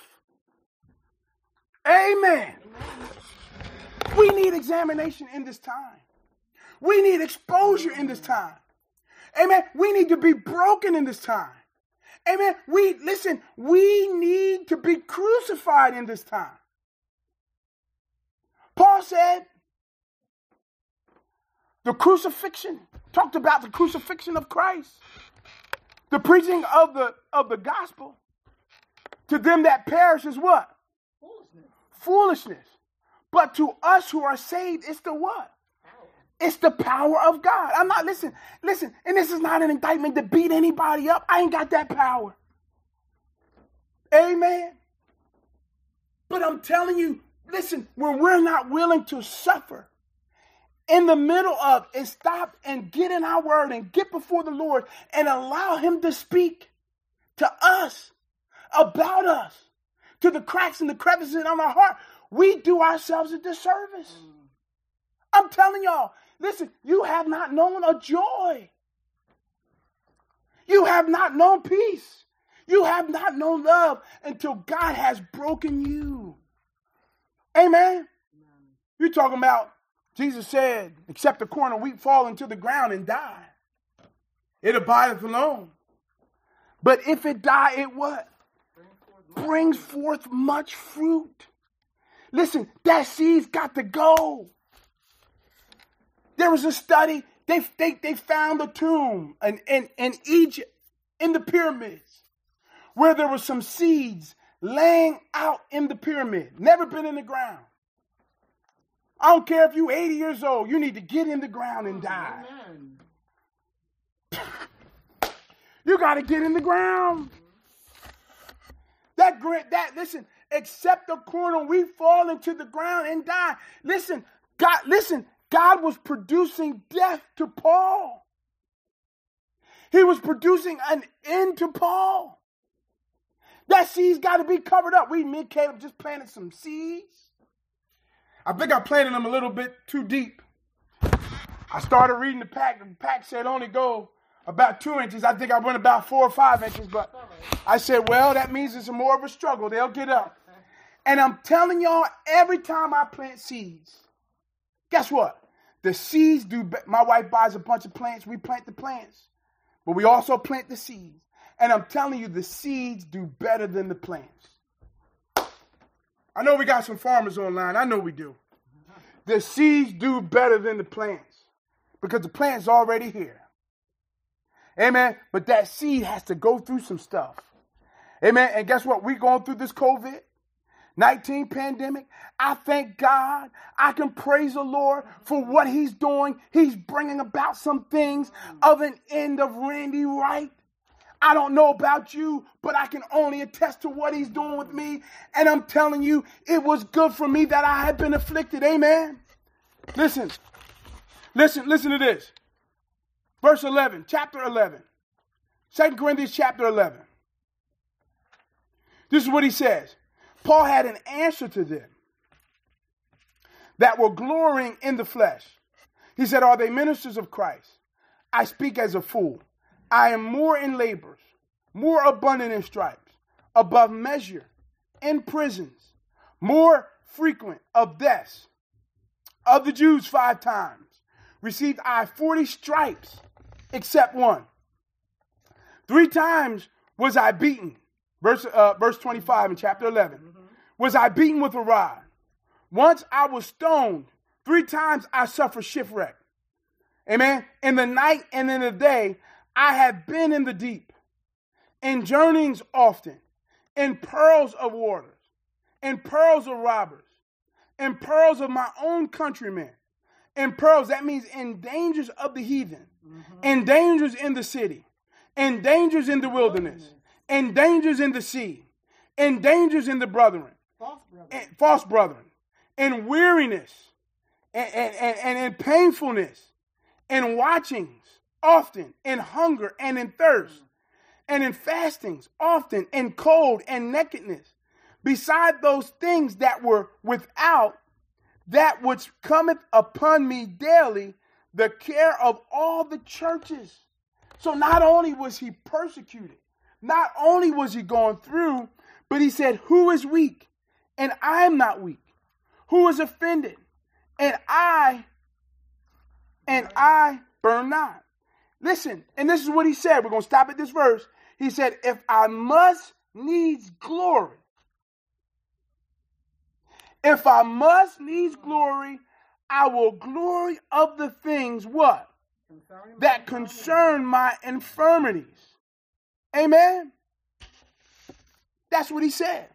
Amen. We need examination in this time. We need exposure in this time. Amen. We need to be broken in this time. Amen. We need to be crucified in this time. Paul said the crucifixion, talked about the crucifixion of Christ. The preaching of the gospel to them that perish is what? Foolishness. But to us who are saved, it's the what? Power. It's the power of God. I'm not, listen, and this is not an indictment to beat anybody up. I ain't got that power. Amen. But I'm telling you, listen, when we're not willing to suffer in the middle of and stop and get in our word and get before the Lord and allow him to speak to us, about us, to the cracks and the crevices in our heart, we do ourselves a disservice. I'm telling y'all, listen, you have not known a joy. You have not known peace. You have not known love until God has broken you. Amen. You're talking about, Jesus said, except the corn of wheat fall into the ground and die, it abideth alone. But if it die, it what? Brings forth much fruit. Listen, that seed's got to go. There was a study, they found a tomb in Egypt, in the pyramids, where there were some seeds laying out in the pyramid, never been in the ground. I don't care if you're 80 years old, you need to get in the ground and die. You got to get in the ground. Listen, except the corn and wheat fall into the ground and die. Listen, God was producing death to Paul. He was producing an end to Paul. That seed's got to be covered up. Me and Caleb just planted some seeds. I think I planted them a little bit too deep. I started reading the pack. The pack said only go about 2 inches. I think I went about 4 or 5 inches, but I said, well, that means it's more of a struggle. They'll get up. And I'm telling y'all, every time I plant seeds, guess what? The seeds do. My wife buys a bunch of plants. We plant the plants, but we also plant the seeds. And I'm telling you, the seeds do better than the plants. I know we got some farmers online. I know we do. The seeds do better than the plants because the plant's already here. Amen. But that seed has to go through some stuff. Amen. And guess what? We're going through this COVID-19 pandemic. I thank God. I can praise the Lord for what he's doing. He's bringing about some things of an end of Randy Wright. I don't know about you, but I can only attest to what he's doing with me. And I'm telling you, it was good for me that I had been afflicted. Amen. Listen to this. Verse 11, chapter 11. 2 Corinthians chapter 11. This is what he says. Paul had an answer to them that were glorying in the flesh. He said, are they ministers of Christ? I speak as a fool. I am more in labors, more abundant in stripes, above measure, in prisons, more frequent of deaths. Of the Jews 5 times, received I 40 stripes, except one. 3 times was I beaten. Verse 25 in chapter 11. Was I beaten with a rod? Once I was stoned. 3 times I suffered shipwreck. Amen. In the night and in the day, I have been in the deep, in journeyings often, in pearls of waters, in pearls of robbers, in pearls of my own countrymen, In perils, that means in dangers of the heathen, in dangers in the city, in dangers in the wilderness, in dangers in the sea, in dangers in the brethren, false brethren, in weariness, and in painfulness, in watchings, often, in hunger and in thirst, and in fastings, often, in cold and nakedness, beside those things that were without, that which cometh upon me daily, the care of all the churches. So not only was he persecuted, not only was he going through, but he said, who is weak? And I am not weak. Who is offended? And I burn not. Listen, and this is what he said. We're going to stop at this verse. He said, if I must needs glory, if I must needs glory, I will glory of the things, what? That concern my infirmities. Amen? That's what he said.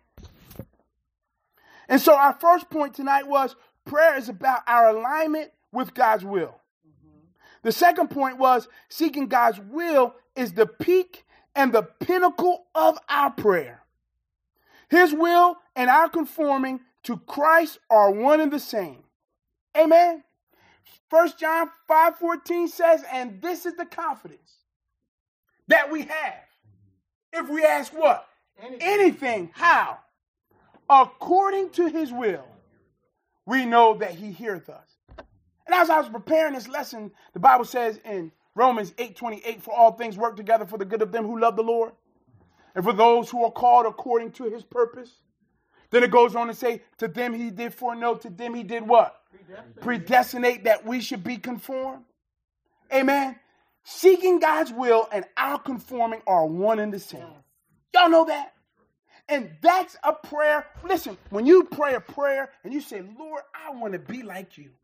And so our first point tonight was prayer is about our alignment with God's will. The second point was seeking God's will is the peak and the pinnacle of our prayer. His will and our conforming to Christ are one and the same. Amen. 1 John 5:14 says, and this is the confidence that we have. If we ask what? Anything. How? According to his will, we know that he heareth us. And as I was preparing this lesson, the Bible says in Romans 8:28, for all things work together for the good of them who love the Lord, and for those who are called according to his purpose. Then it goes on to say, to them he did foreknow, to them he did what? Predestinate that we should be conformed. Amen. Seeking God's will and our conforming are one and the same. Y'all know that? And that's a prayer. Listen, when you pray a prayer and you say, Lord, I want to be like you.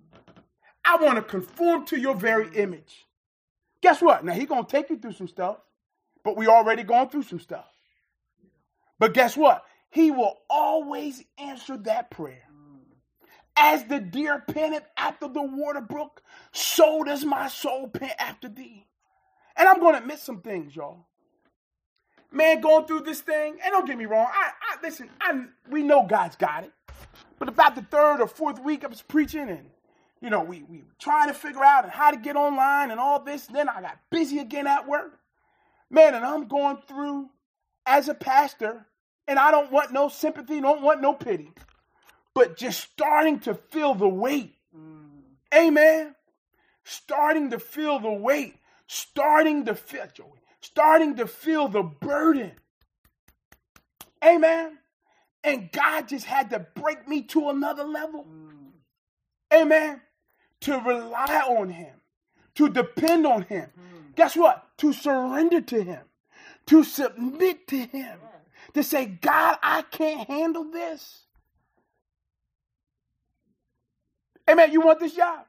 I want to conform to your very image. Guess what? Now, he's going to take you through some stuff, but we already gone through some stuff. But guess what? He will always answer that prayer. As the deer panteth after the water brook, so does my soul pant after thee. And I'm going to admit some things, y'all. Man, going through this thing, and don't get me wrong, listen, we know God's got it. But about the third or fourth week I was preaching, and, you know, we trying to figure out how to get online and all this. And then I got busy again at work. Man, and I'm going through as a pastor, and I don't want no sympathy, don't want no pity, but just starting to feel the weight. Amen. Starting to feel the weight. Starting to feel the burden. Amen. And God just had to break me to another level. Amen. To rely on him. To depend on him. Guess what? To surrender to him. To submit to him. To say, God, I can't handle this. Amen. You want this job?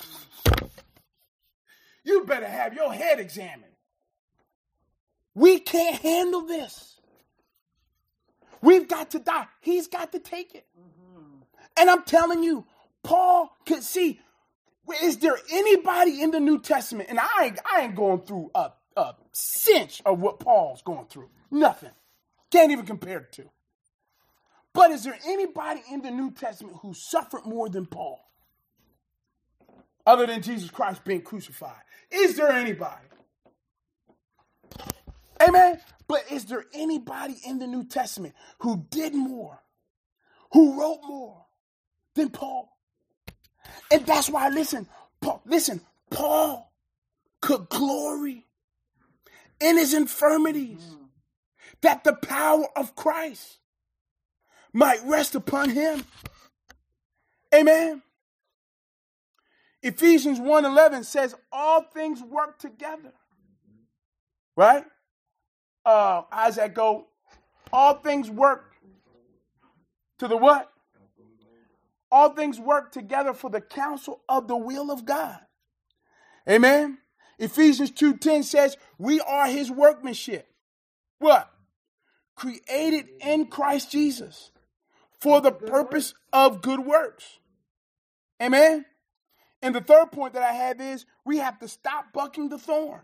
You better have your head examined. We can't handle this. We've got to die. He's got to take it. And I'm telling you, Paul could see, is there anybody in the New Testament? And I ain't going through a cinch of what Paul's going through. Nothing. Can't even compare it to. But is there anybody in the New Testament who suffered more than Paul? Other than Jesus Christ being crucified. Is there anybody? Amen. But is there anybody in the New Testament who did more, who wrote more than Paul? And that's why, Paul could glory in his infirmities, that the power of Christ might rest upon him. Amen. Ephesians 1:11 says all things work together. Right? How's that go? All things work to the what? All things work together for the counsel of the will of God. Amen. Ephesians 2:10 says we are his workmanship. What? Created in Christ Jesus for the purpose of good works. Amen. And the third point that I have is we have to stop bucking the thorn.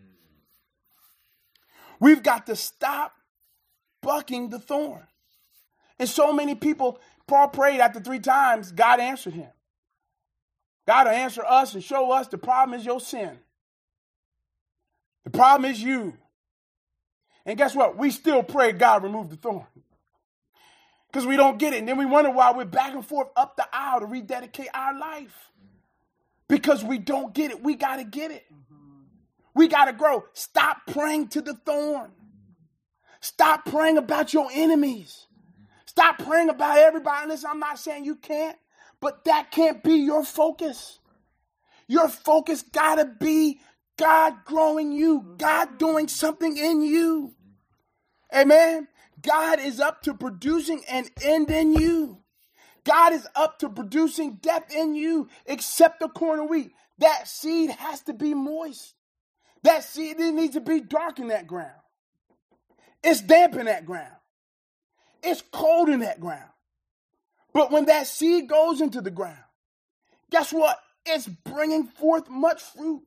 We've got to stop bucking the thorn. And so many people, Paul prayed after 3 times, God answered him. God will answer us and show us the problem is your sin. The problem is you. And guess what? We still pray God remove the thorn. Because we don't get it. And then we wonder why we're back and forth up the aisle to rededicate our life. Because we don't get it. We got to get it. We got to grow. Stop praying to the thorn. Stop praying about your enemies. Stop praying about everybody. Listen, I'm not saying you can't, but that can't be your focus. Your focus got to be God growing you, God doing something in you. Amen. God is up to producing an end in you. God is up to producing depth in you, except the corn of wheat. That seed has to be moist. That seed needs to be dark in that ground. It's damp in that ground. It's cold in that ground. But when that seed goes into the ground, guess what? It's bringing forth much fruit.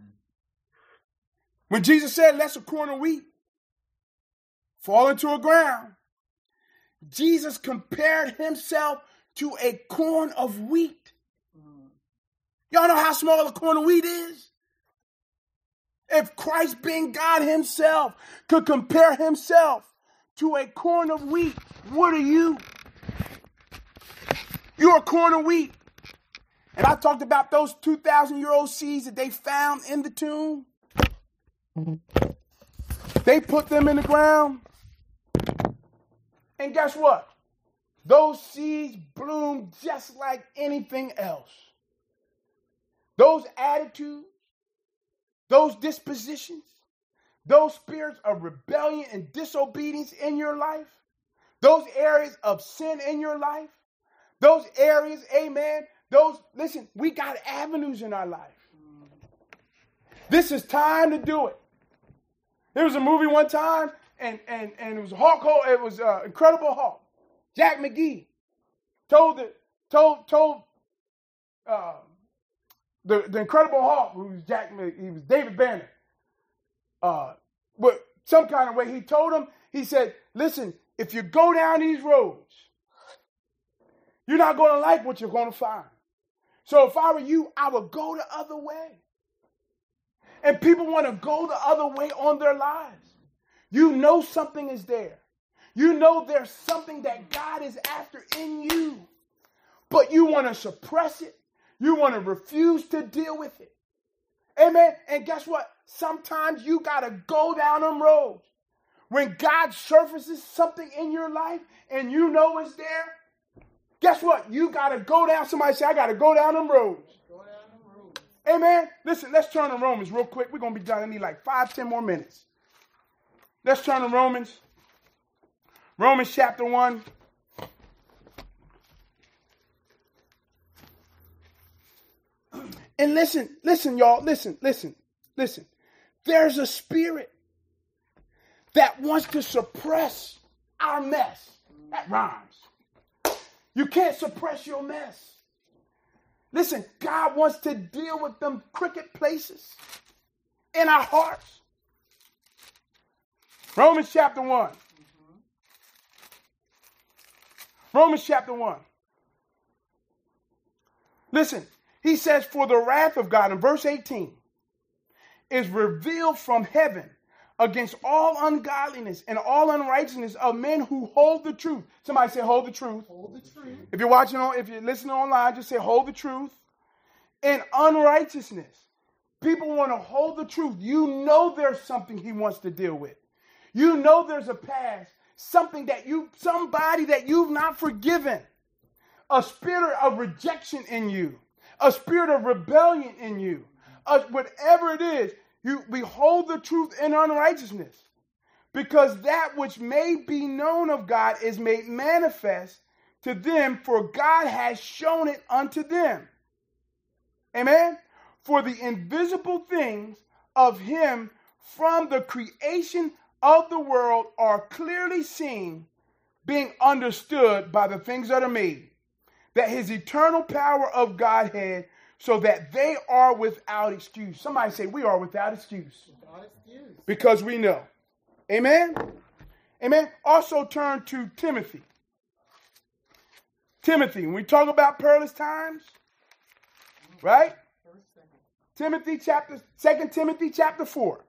When Jesus said, "Let a corn of wheat fall into a ground," Jesus compared himself to a corn of wheat. Y'all know how small a corn of wheat is? If Christ, being God himself, could compare himself to a corn of wheat, what are you? You're a corn of wheat. And I talked about those 2,000-year-old seeds that they found in the tomb. They put them in the ground. And guess what? Those seeds bloom just like anything else. Those attitudes, those dispositions, those spirits of rebellion and disobedience in your life, those areas of sin in your life, those areas, amen, listen, we got avenues in our life. This is time to do it. There was a movie one time, and it was Incredible Hulk. Jack McGee told the Incredible Hulk, who was he was David Banner. But some kind of way he told him, he said, "Listen, if you go down these roads, you're not going to like what you're going to find. So if I were you, I would go the other way." And people want to go the other way on their lives. You know something is there. You know there's something that God is after in you. But you want to suppress it. You want to refuse to deal with it. Amen. And guess what? Sometimes you got to go down them roads. When God surfaces something in your life and you know it's there, guess what? You got to go down. Somebody say, "I got to go down them roads." Amen. Listen, let's turn to Romans real quick. We're going to be done. I need like 5-10 more minutes. Let's turn to Romans. Romans chapter 1. And listen, y'all. Listen. There's a spirit that wants to suppress our mess. That rhymes. You can't suppress your mess. Listen, God wants to deal with them crooked places in our hearts. Romans chapter 1. Romans chapter 1. Listen, he says, "For the wrath of God," in verse 18, "is revealed from heaven against all ungodliness and all unrighteousness of men who hold the truth." Somebody say, "Hold the truth." Hold the truth. If you're listening online, just say, "Hold the truth." And unrighteousness. People want to hold the truth. You know there's something he wants to deal with. You know there's a past, somebody that you've not forgiven. A spirit of rejection in you. A spirit of rebellion in you. Whatever it is, we hold the truth in unrighteousness. Because that which may be known of God is made manifest to them, for God has shown it unto them. Amen? For the invisible things of him from the creation of the world are clearly seen, being understood by the things that are made, that his eternal power of Godhead so that they are without excuse. Somebody say, we are without excuse. Without excuse. Because we know. Amen? Amen? Also turn to Timothy. Timothy, when we talk about perilous times, right? Timothy 2 Timothy chapter 4.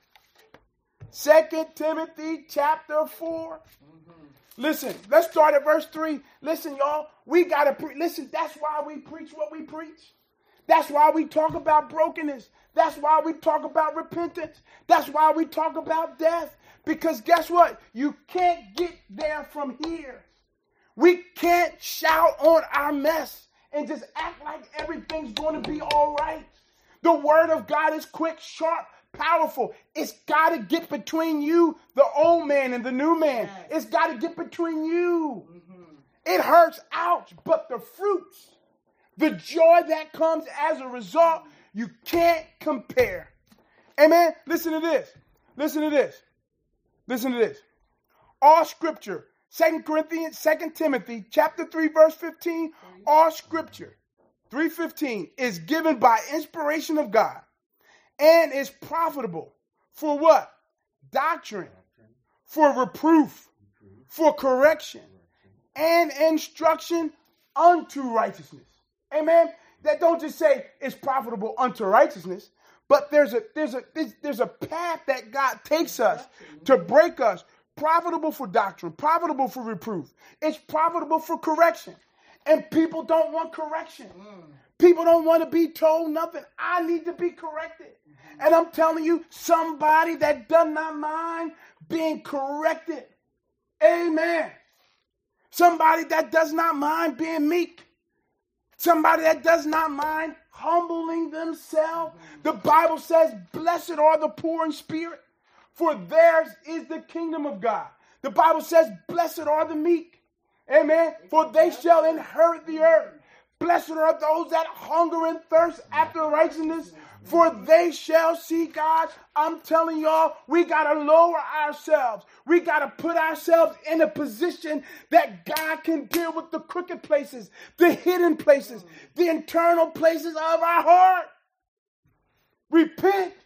2 Timothy chapter 4. Listen, let's start at verse 3. Listen, y'all, we got to listen, that's why we preach what we preach. That's why we talk about brokenness. That's why we talk about repentance. That's why we talk about death. Because guess what? You can't get there from here. We can't shout on our mess and just act like everything's going to be all right. The word of God is quick, sharp, powerful. It's got to get between you, the old man, and the new man. It's got to get between you. It hurts, ouch, but the fruits, the joy that comes as a result, you can't compare. Amen? Listen to this. Listen to this. Listen to this. All scripture, 2 Timothy chapter 3, verse 15, all scripture, 3:15, is given by inspiration of God and is profitable for what? Doctrine, for reproof, for correction, and instruction unto righteousness. Amen? That don't just say it's profitable unto righteousness, but there's a path that God takes us to break us. Profitable for doctrine, profitable for reproof. It's profitable for correction. And people don't want correction. People don't want to be told nothing. I need to be corrected. And I'm telling you, somebody that does not mind being corrected. Amen. Somebody that does not mind being meek. Somebody that does not mind humbling themselves. The Bible says, blessed are the poor in spirit, for theirs is the kingdom of God. The Bible says, blessed are the meek. Amen. For they shall inherit the earth. Blessed are those that hunger and thirst after righteousness, for they shall see God. I'm telling y'all, we got to lower ourselves. We got to put ourselves in a position that God can deal with the crooked places, the hidden places, the internal places of our heart. Repent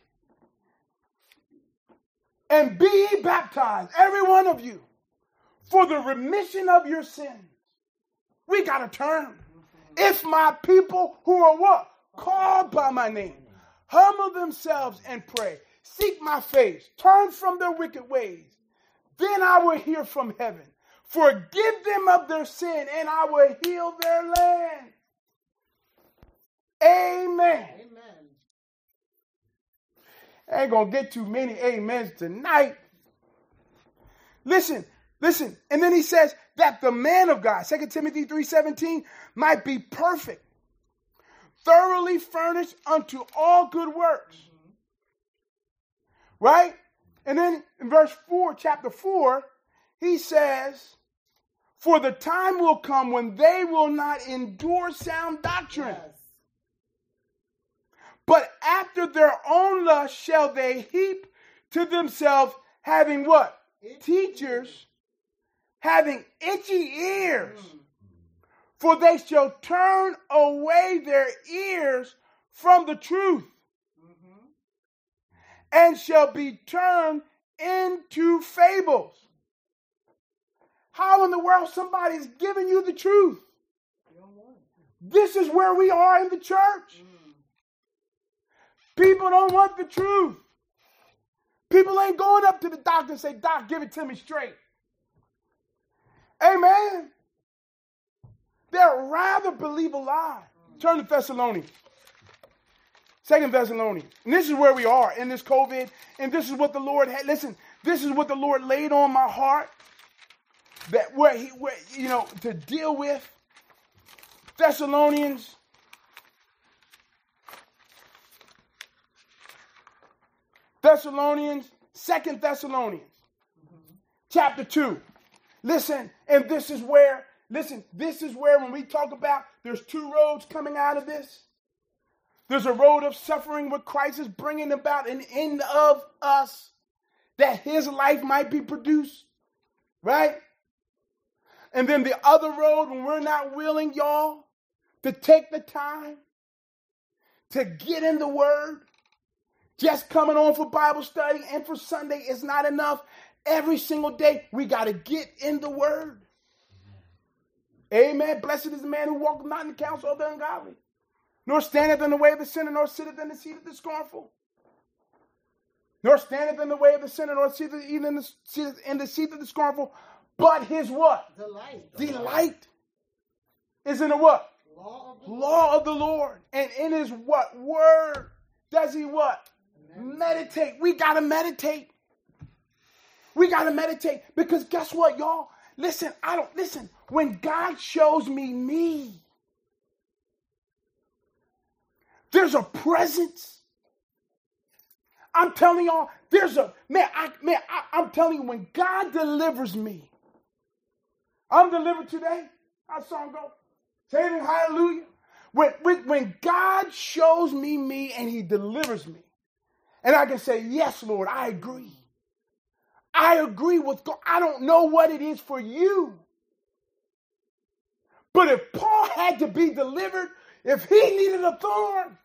and be ye baptized, every one of you, for the remission of your sins. We got to turn. If my people who are what? Called by my name, humble themselves and pray, seek my face, turn from their wicked ways, then I will hear from heaven, forgive them of their sin, and I will heal their land. Amen. Amen. I ain't going to get too many amens tonight. Listen. And then he says that the man of God, 2 Timothy 3:17, might be perfect, thoroughly furnished unto all good works. Right? And then in verse 4, chapter 4, he says, for the time will come when they will not endure sound doctrine. Yes. But after their own lust shall they heap to themselves, having what? Teachers having itchy ears. For they shall turn away their ears from the truth and shall be turned into fables. How in the world somebody's giving you the truth? This is where we are in the church. People don't want the truth. People ain't going up to the doctor and say, Doc, give it to me straight. Amen. They'd rather believe a lie. Turn to Thessalonians. 2 Thessalonians. And this is where we are in this COVID. And this is what the Lord had. Listen, this is what the Lord laid on my heart. That where to deal with. Thessalonians. Thessalonians, 2 Thessalonians, chapter 2. Listen, and this is where when we talk about there's two roads coming out of this. There's a road of suffering where Christ is bringing about an end of us, that his life might be produced, right? And then the other road when we're not willing, y'all, to take the time to get in the Word. Just coming on for Bible study and for Sunday is not enough. Every single day, we got to get in the Word. Amen. Blessed is the man who walketh not in the counsel of the ungodly, nor standeth in the way of the sinner, nor sitteth in the seat of the scornful. Nor standeth in the way of the sinner, nor sitteth even in the seat of the scornful. But his what? Delight is in the what? Law of the Lord. And in his what? Word does he what? Meditate. We got to meditate. We got to meditate. Because guess what, y'all? Listen, when God shows me, there's a presence. I'm telling y'all, I'm telling you, when God delivers me, I'm delivered today. How the song go? Say it in hallelujah. When God shows me and he delivers me, and I can say, yes, Lord, I agree. I agree with God. I don't know what it is for you. But if Paul had to be delivered, if he needed a thorn,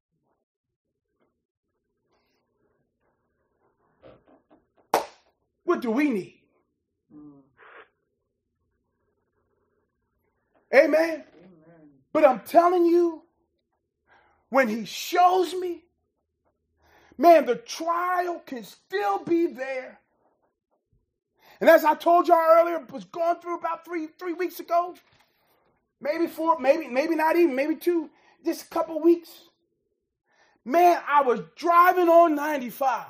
what do we need? Amen. But I'm telling you, when he shows me, man, the trial can still be there. And as I told y'all earlier, was going through about three weeks ago, maybe 4, maybe not even, maybe 2, just a couple weeks. Man, I was driving on 95,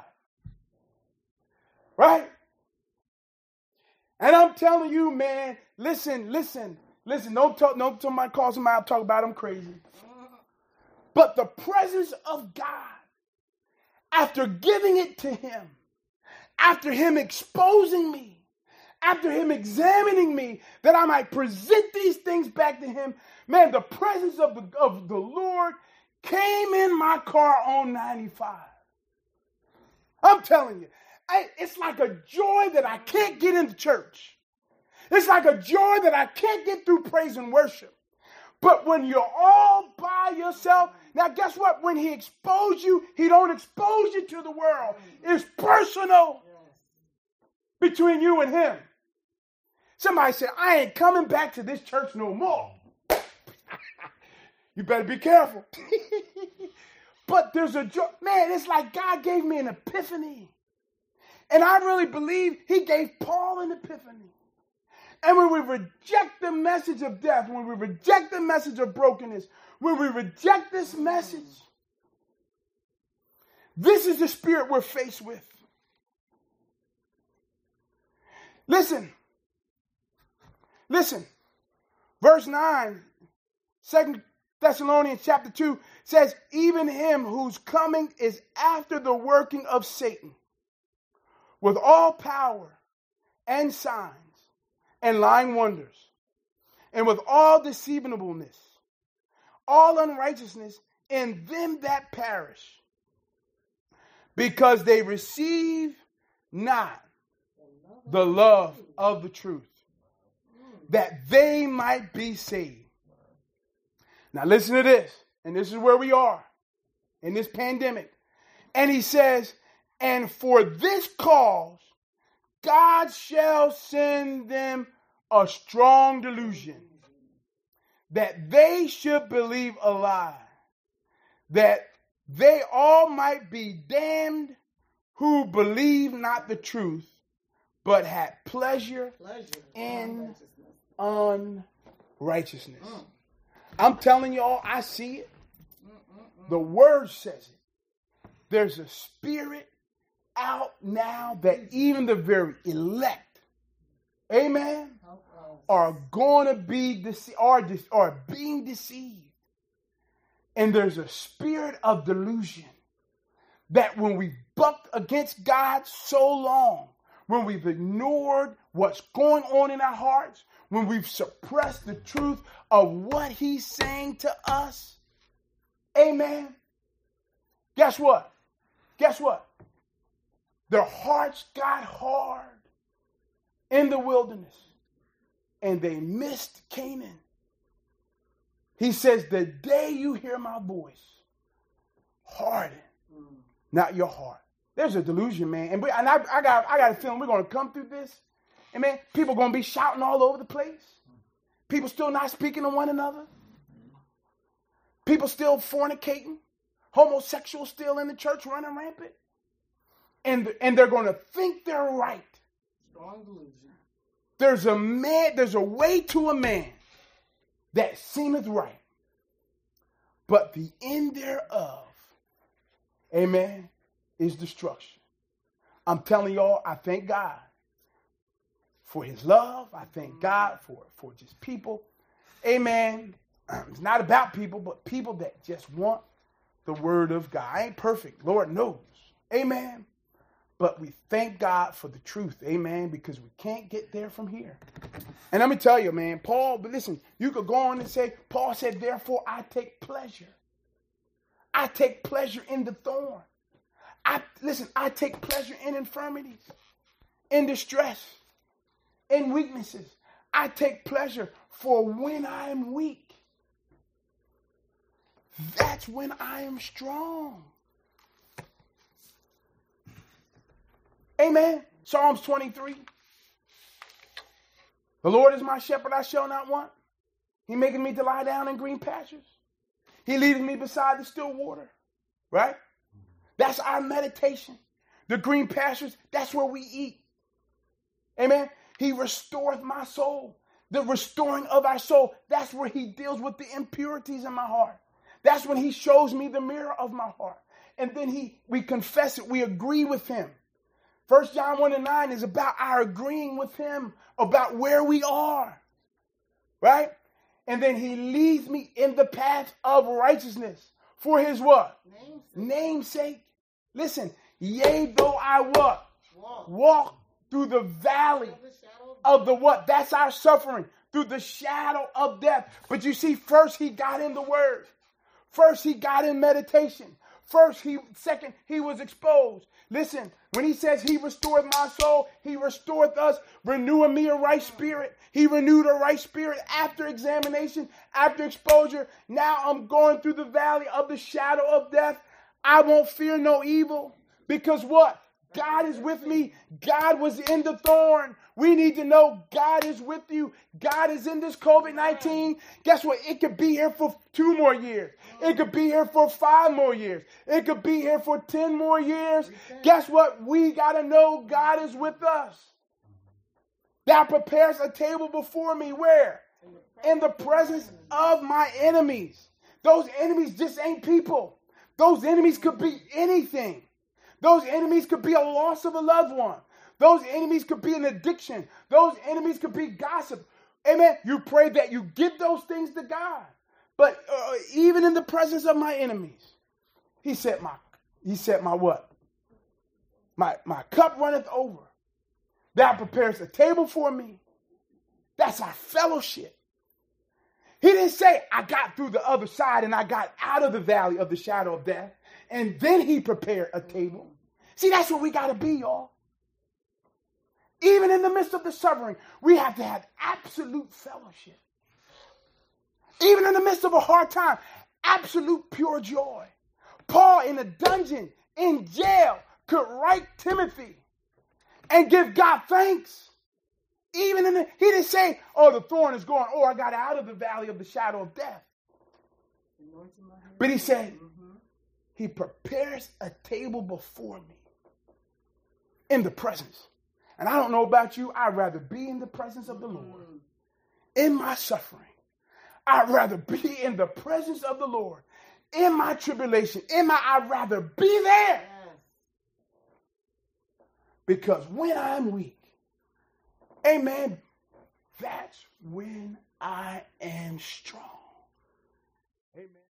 right? And I'm telling you, man, listen. Don't tell my call somebody talk about I'm crazy. But the presence of God, after giving it to him, after him exposing me, after him examining me, that I might present these things back to him, man, the presence of the Lord came in my car on 95. I'm telling you, it's like a joy that I can't get into church. It's like a joy that I can't get through praise and worship. But when you're all by yourself, now guess what? When he exposed you, he don't expose you to the world. It's personal between you and him. Somebody said, I ain't coming back to this church no more. You better be careful. But there's a joy. Man, it's like God gave me an epiphany. And I really believe he gave Paul an epiphany. And when we reject the message of death, when we reject the message of brokenness, when we reject this message, this is the spirit we're faced with. Listen. Verse 9, 2 Thessalonians chapter 2 says, even him whose coming is after the working of Satan, with all power and signs and lying wonders, and with all deceivableness, all unrighteousness in them that perish, because they receive not the love of the truth, that they might be saved. Now listen to this, and this is where we are in this pandemic. And he says, and for this cause, God shall send them a strong delusion, that they should believe a lie, that they all might be damned who believe not the truth, but had pleasure in unrighteousness. I'm telling y'all, I see it. The word says it. There's a spirit out now that even the very elect, amen, are going to be are being deceived. And there's a spirit of delusion that when we bucked against God so long, when we've ignored what's going on in our hearts, when we've suppressed the truth of what he's saying to us, amen, guess what? Their hearts got hard in the wilderness, and they missed Canaan. He says, the day you hear my voice, harden not your heart. There's a delusion, man. And I got a feeling we're going to come through this. And, man, people are going to be shouting all over the place. People still not speaking to one another. People still fornicating. Homosexuals still in the church running rampant. And they're going to think they're right. Strong delusion. There's a way to a man that seemeth right, but the end thereof, amen, is destruction. I'm telling y'all, I thank God for his love. I thank God for just people. Amen. It's not about people, but people that just want the word of God. I ain't perfect, Lord knows. Amen. But we thank God for the truth. Amen. Because we can't get there from here. And let me tell you, man, Paul, but listen, you could go on and say, Paul said, therefore I take pleasure. I take pleasure in the thorn. I take pleasure in infirmities, in distress, in weaknesses. I take pleasure, for when I am weak, that's when I am strong. Amen. Psalms 23. The Lord is my shepherd, I shall not want. He maketh me to lie down in green pastures. He leadeth me beside the still water. Right? That's our meditation. The green pastures, that's where we eat. Amen. He restoreth my soul. The restoring of our soul, that's where he deals with the impurities in my heart. That's when he shows me the mirror of my heart. And then we confess it. We agree with him. 1 John 1:9 is about our agreeing with him about where we are. Right? And then he leads me in the path of righteousness. For his what? Namesake. Listen, yea, though I what? Walk through the valley of the what? That's our suffering. Through the shadow of death. But you see, first he got in the word. First he got in meditation. Second, he was exposed. Listen, when he says he restored my soul, he restored us, renewing me a right spirit. He renewed a right spirit after examination, after exposure. Now I'm going through the valley of the shadow of death. I won't fear no evil. Because what? God is with me. God was in the thorn. We need to know God is with you. God is in this COVID-19. Guess what? It could be here for 2 more years. It could be here for 5 more years. It could be here for 10 more years. Guess what? We got to know God is with us. Thou prepares a table before me. Where? In the presence of my enemies. Those enemies just ain't people. Those enemies could be anything. Those enemies could be a loss of a loved one. Those enemies could be an addiction. Those enemies could be gossip. Amen. You pray that you give those things to God. But even in the presence of my enemies, he said my what? My cup runneth over. Thou preparest a table for me. That's our fellowship. He didn't say I got through the other side and I got out of the valley of the shadow of death. And then he prepared a table. See, that's what we got to be, y'all. Even in the midst of the suffering, we have to have absolute fellowship. Even in the midst of a hard time, absolute pure joy. Paul in a dungeon, in jail, could write Timothy and give God thanks. He didn't say, oh, the thorn is gone. Oh, I got out of the valley of the shadow of death. But he said, he prepares a table before me in the presence. And I don't know about you, I'd rather be in the presence of the Lord in my suffering. I'd rather be in the presence of the Lord in my tribulation. I'd rather be there. Because when I'm weak, amen, that's when I am strong. Amen.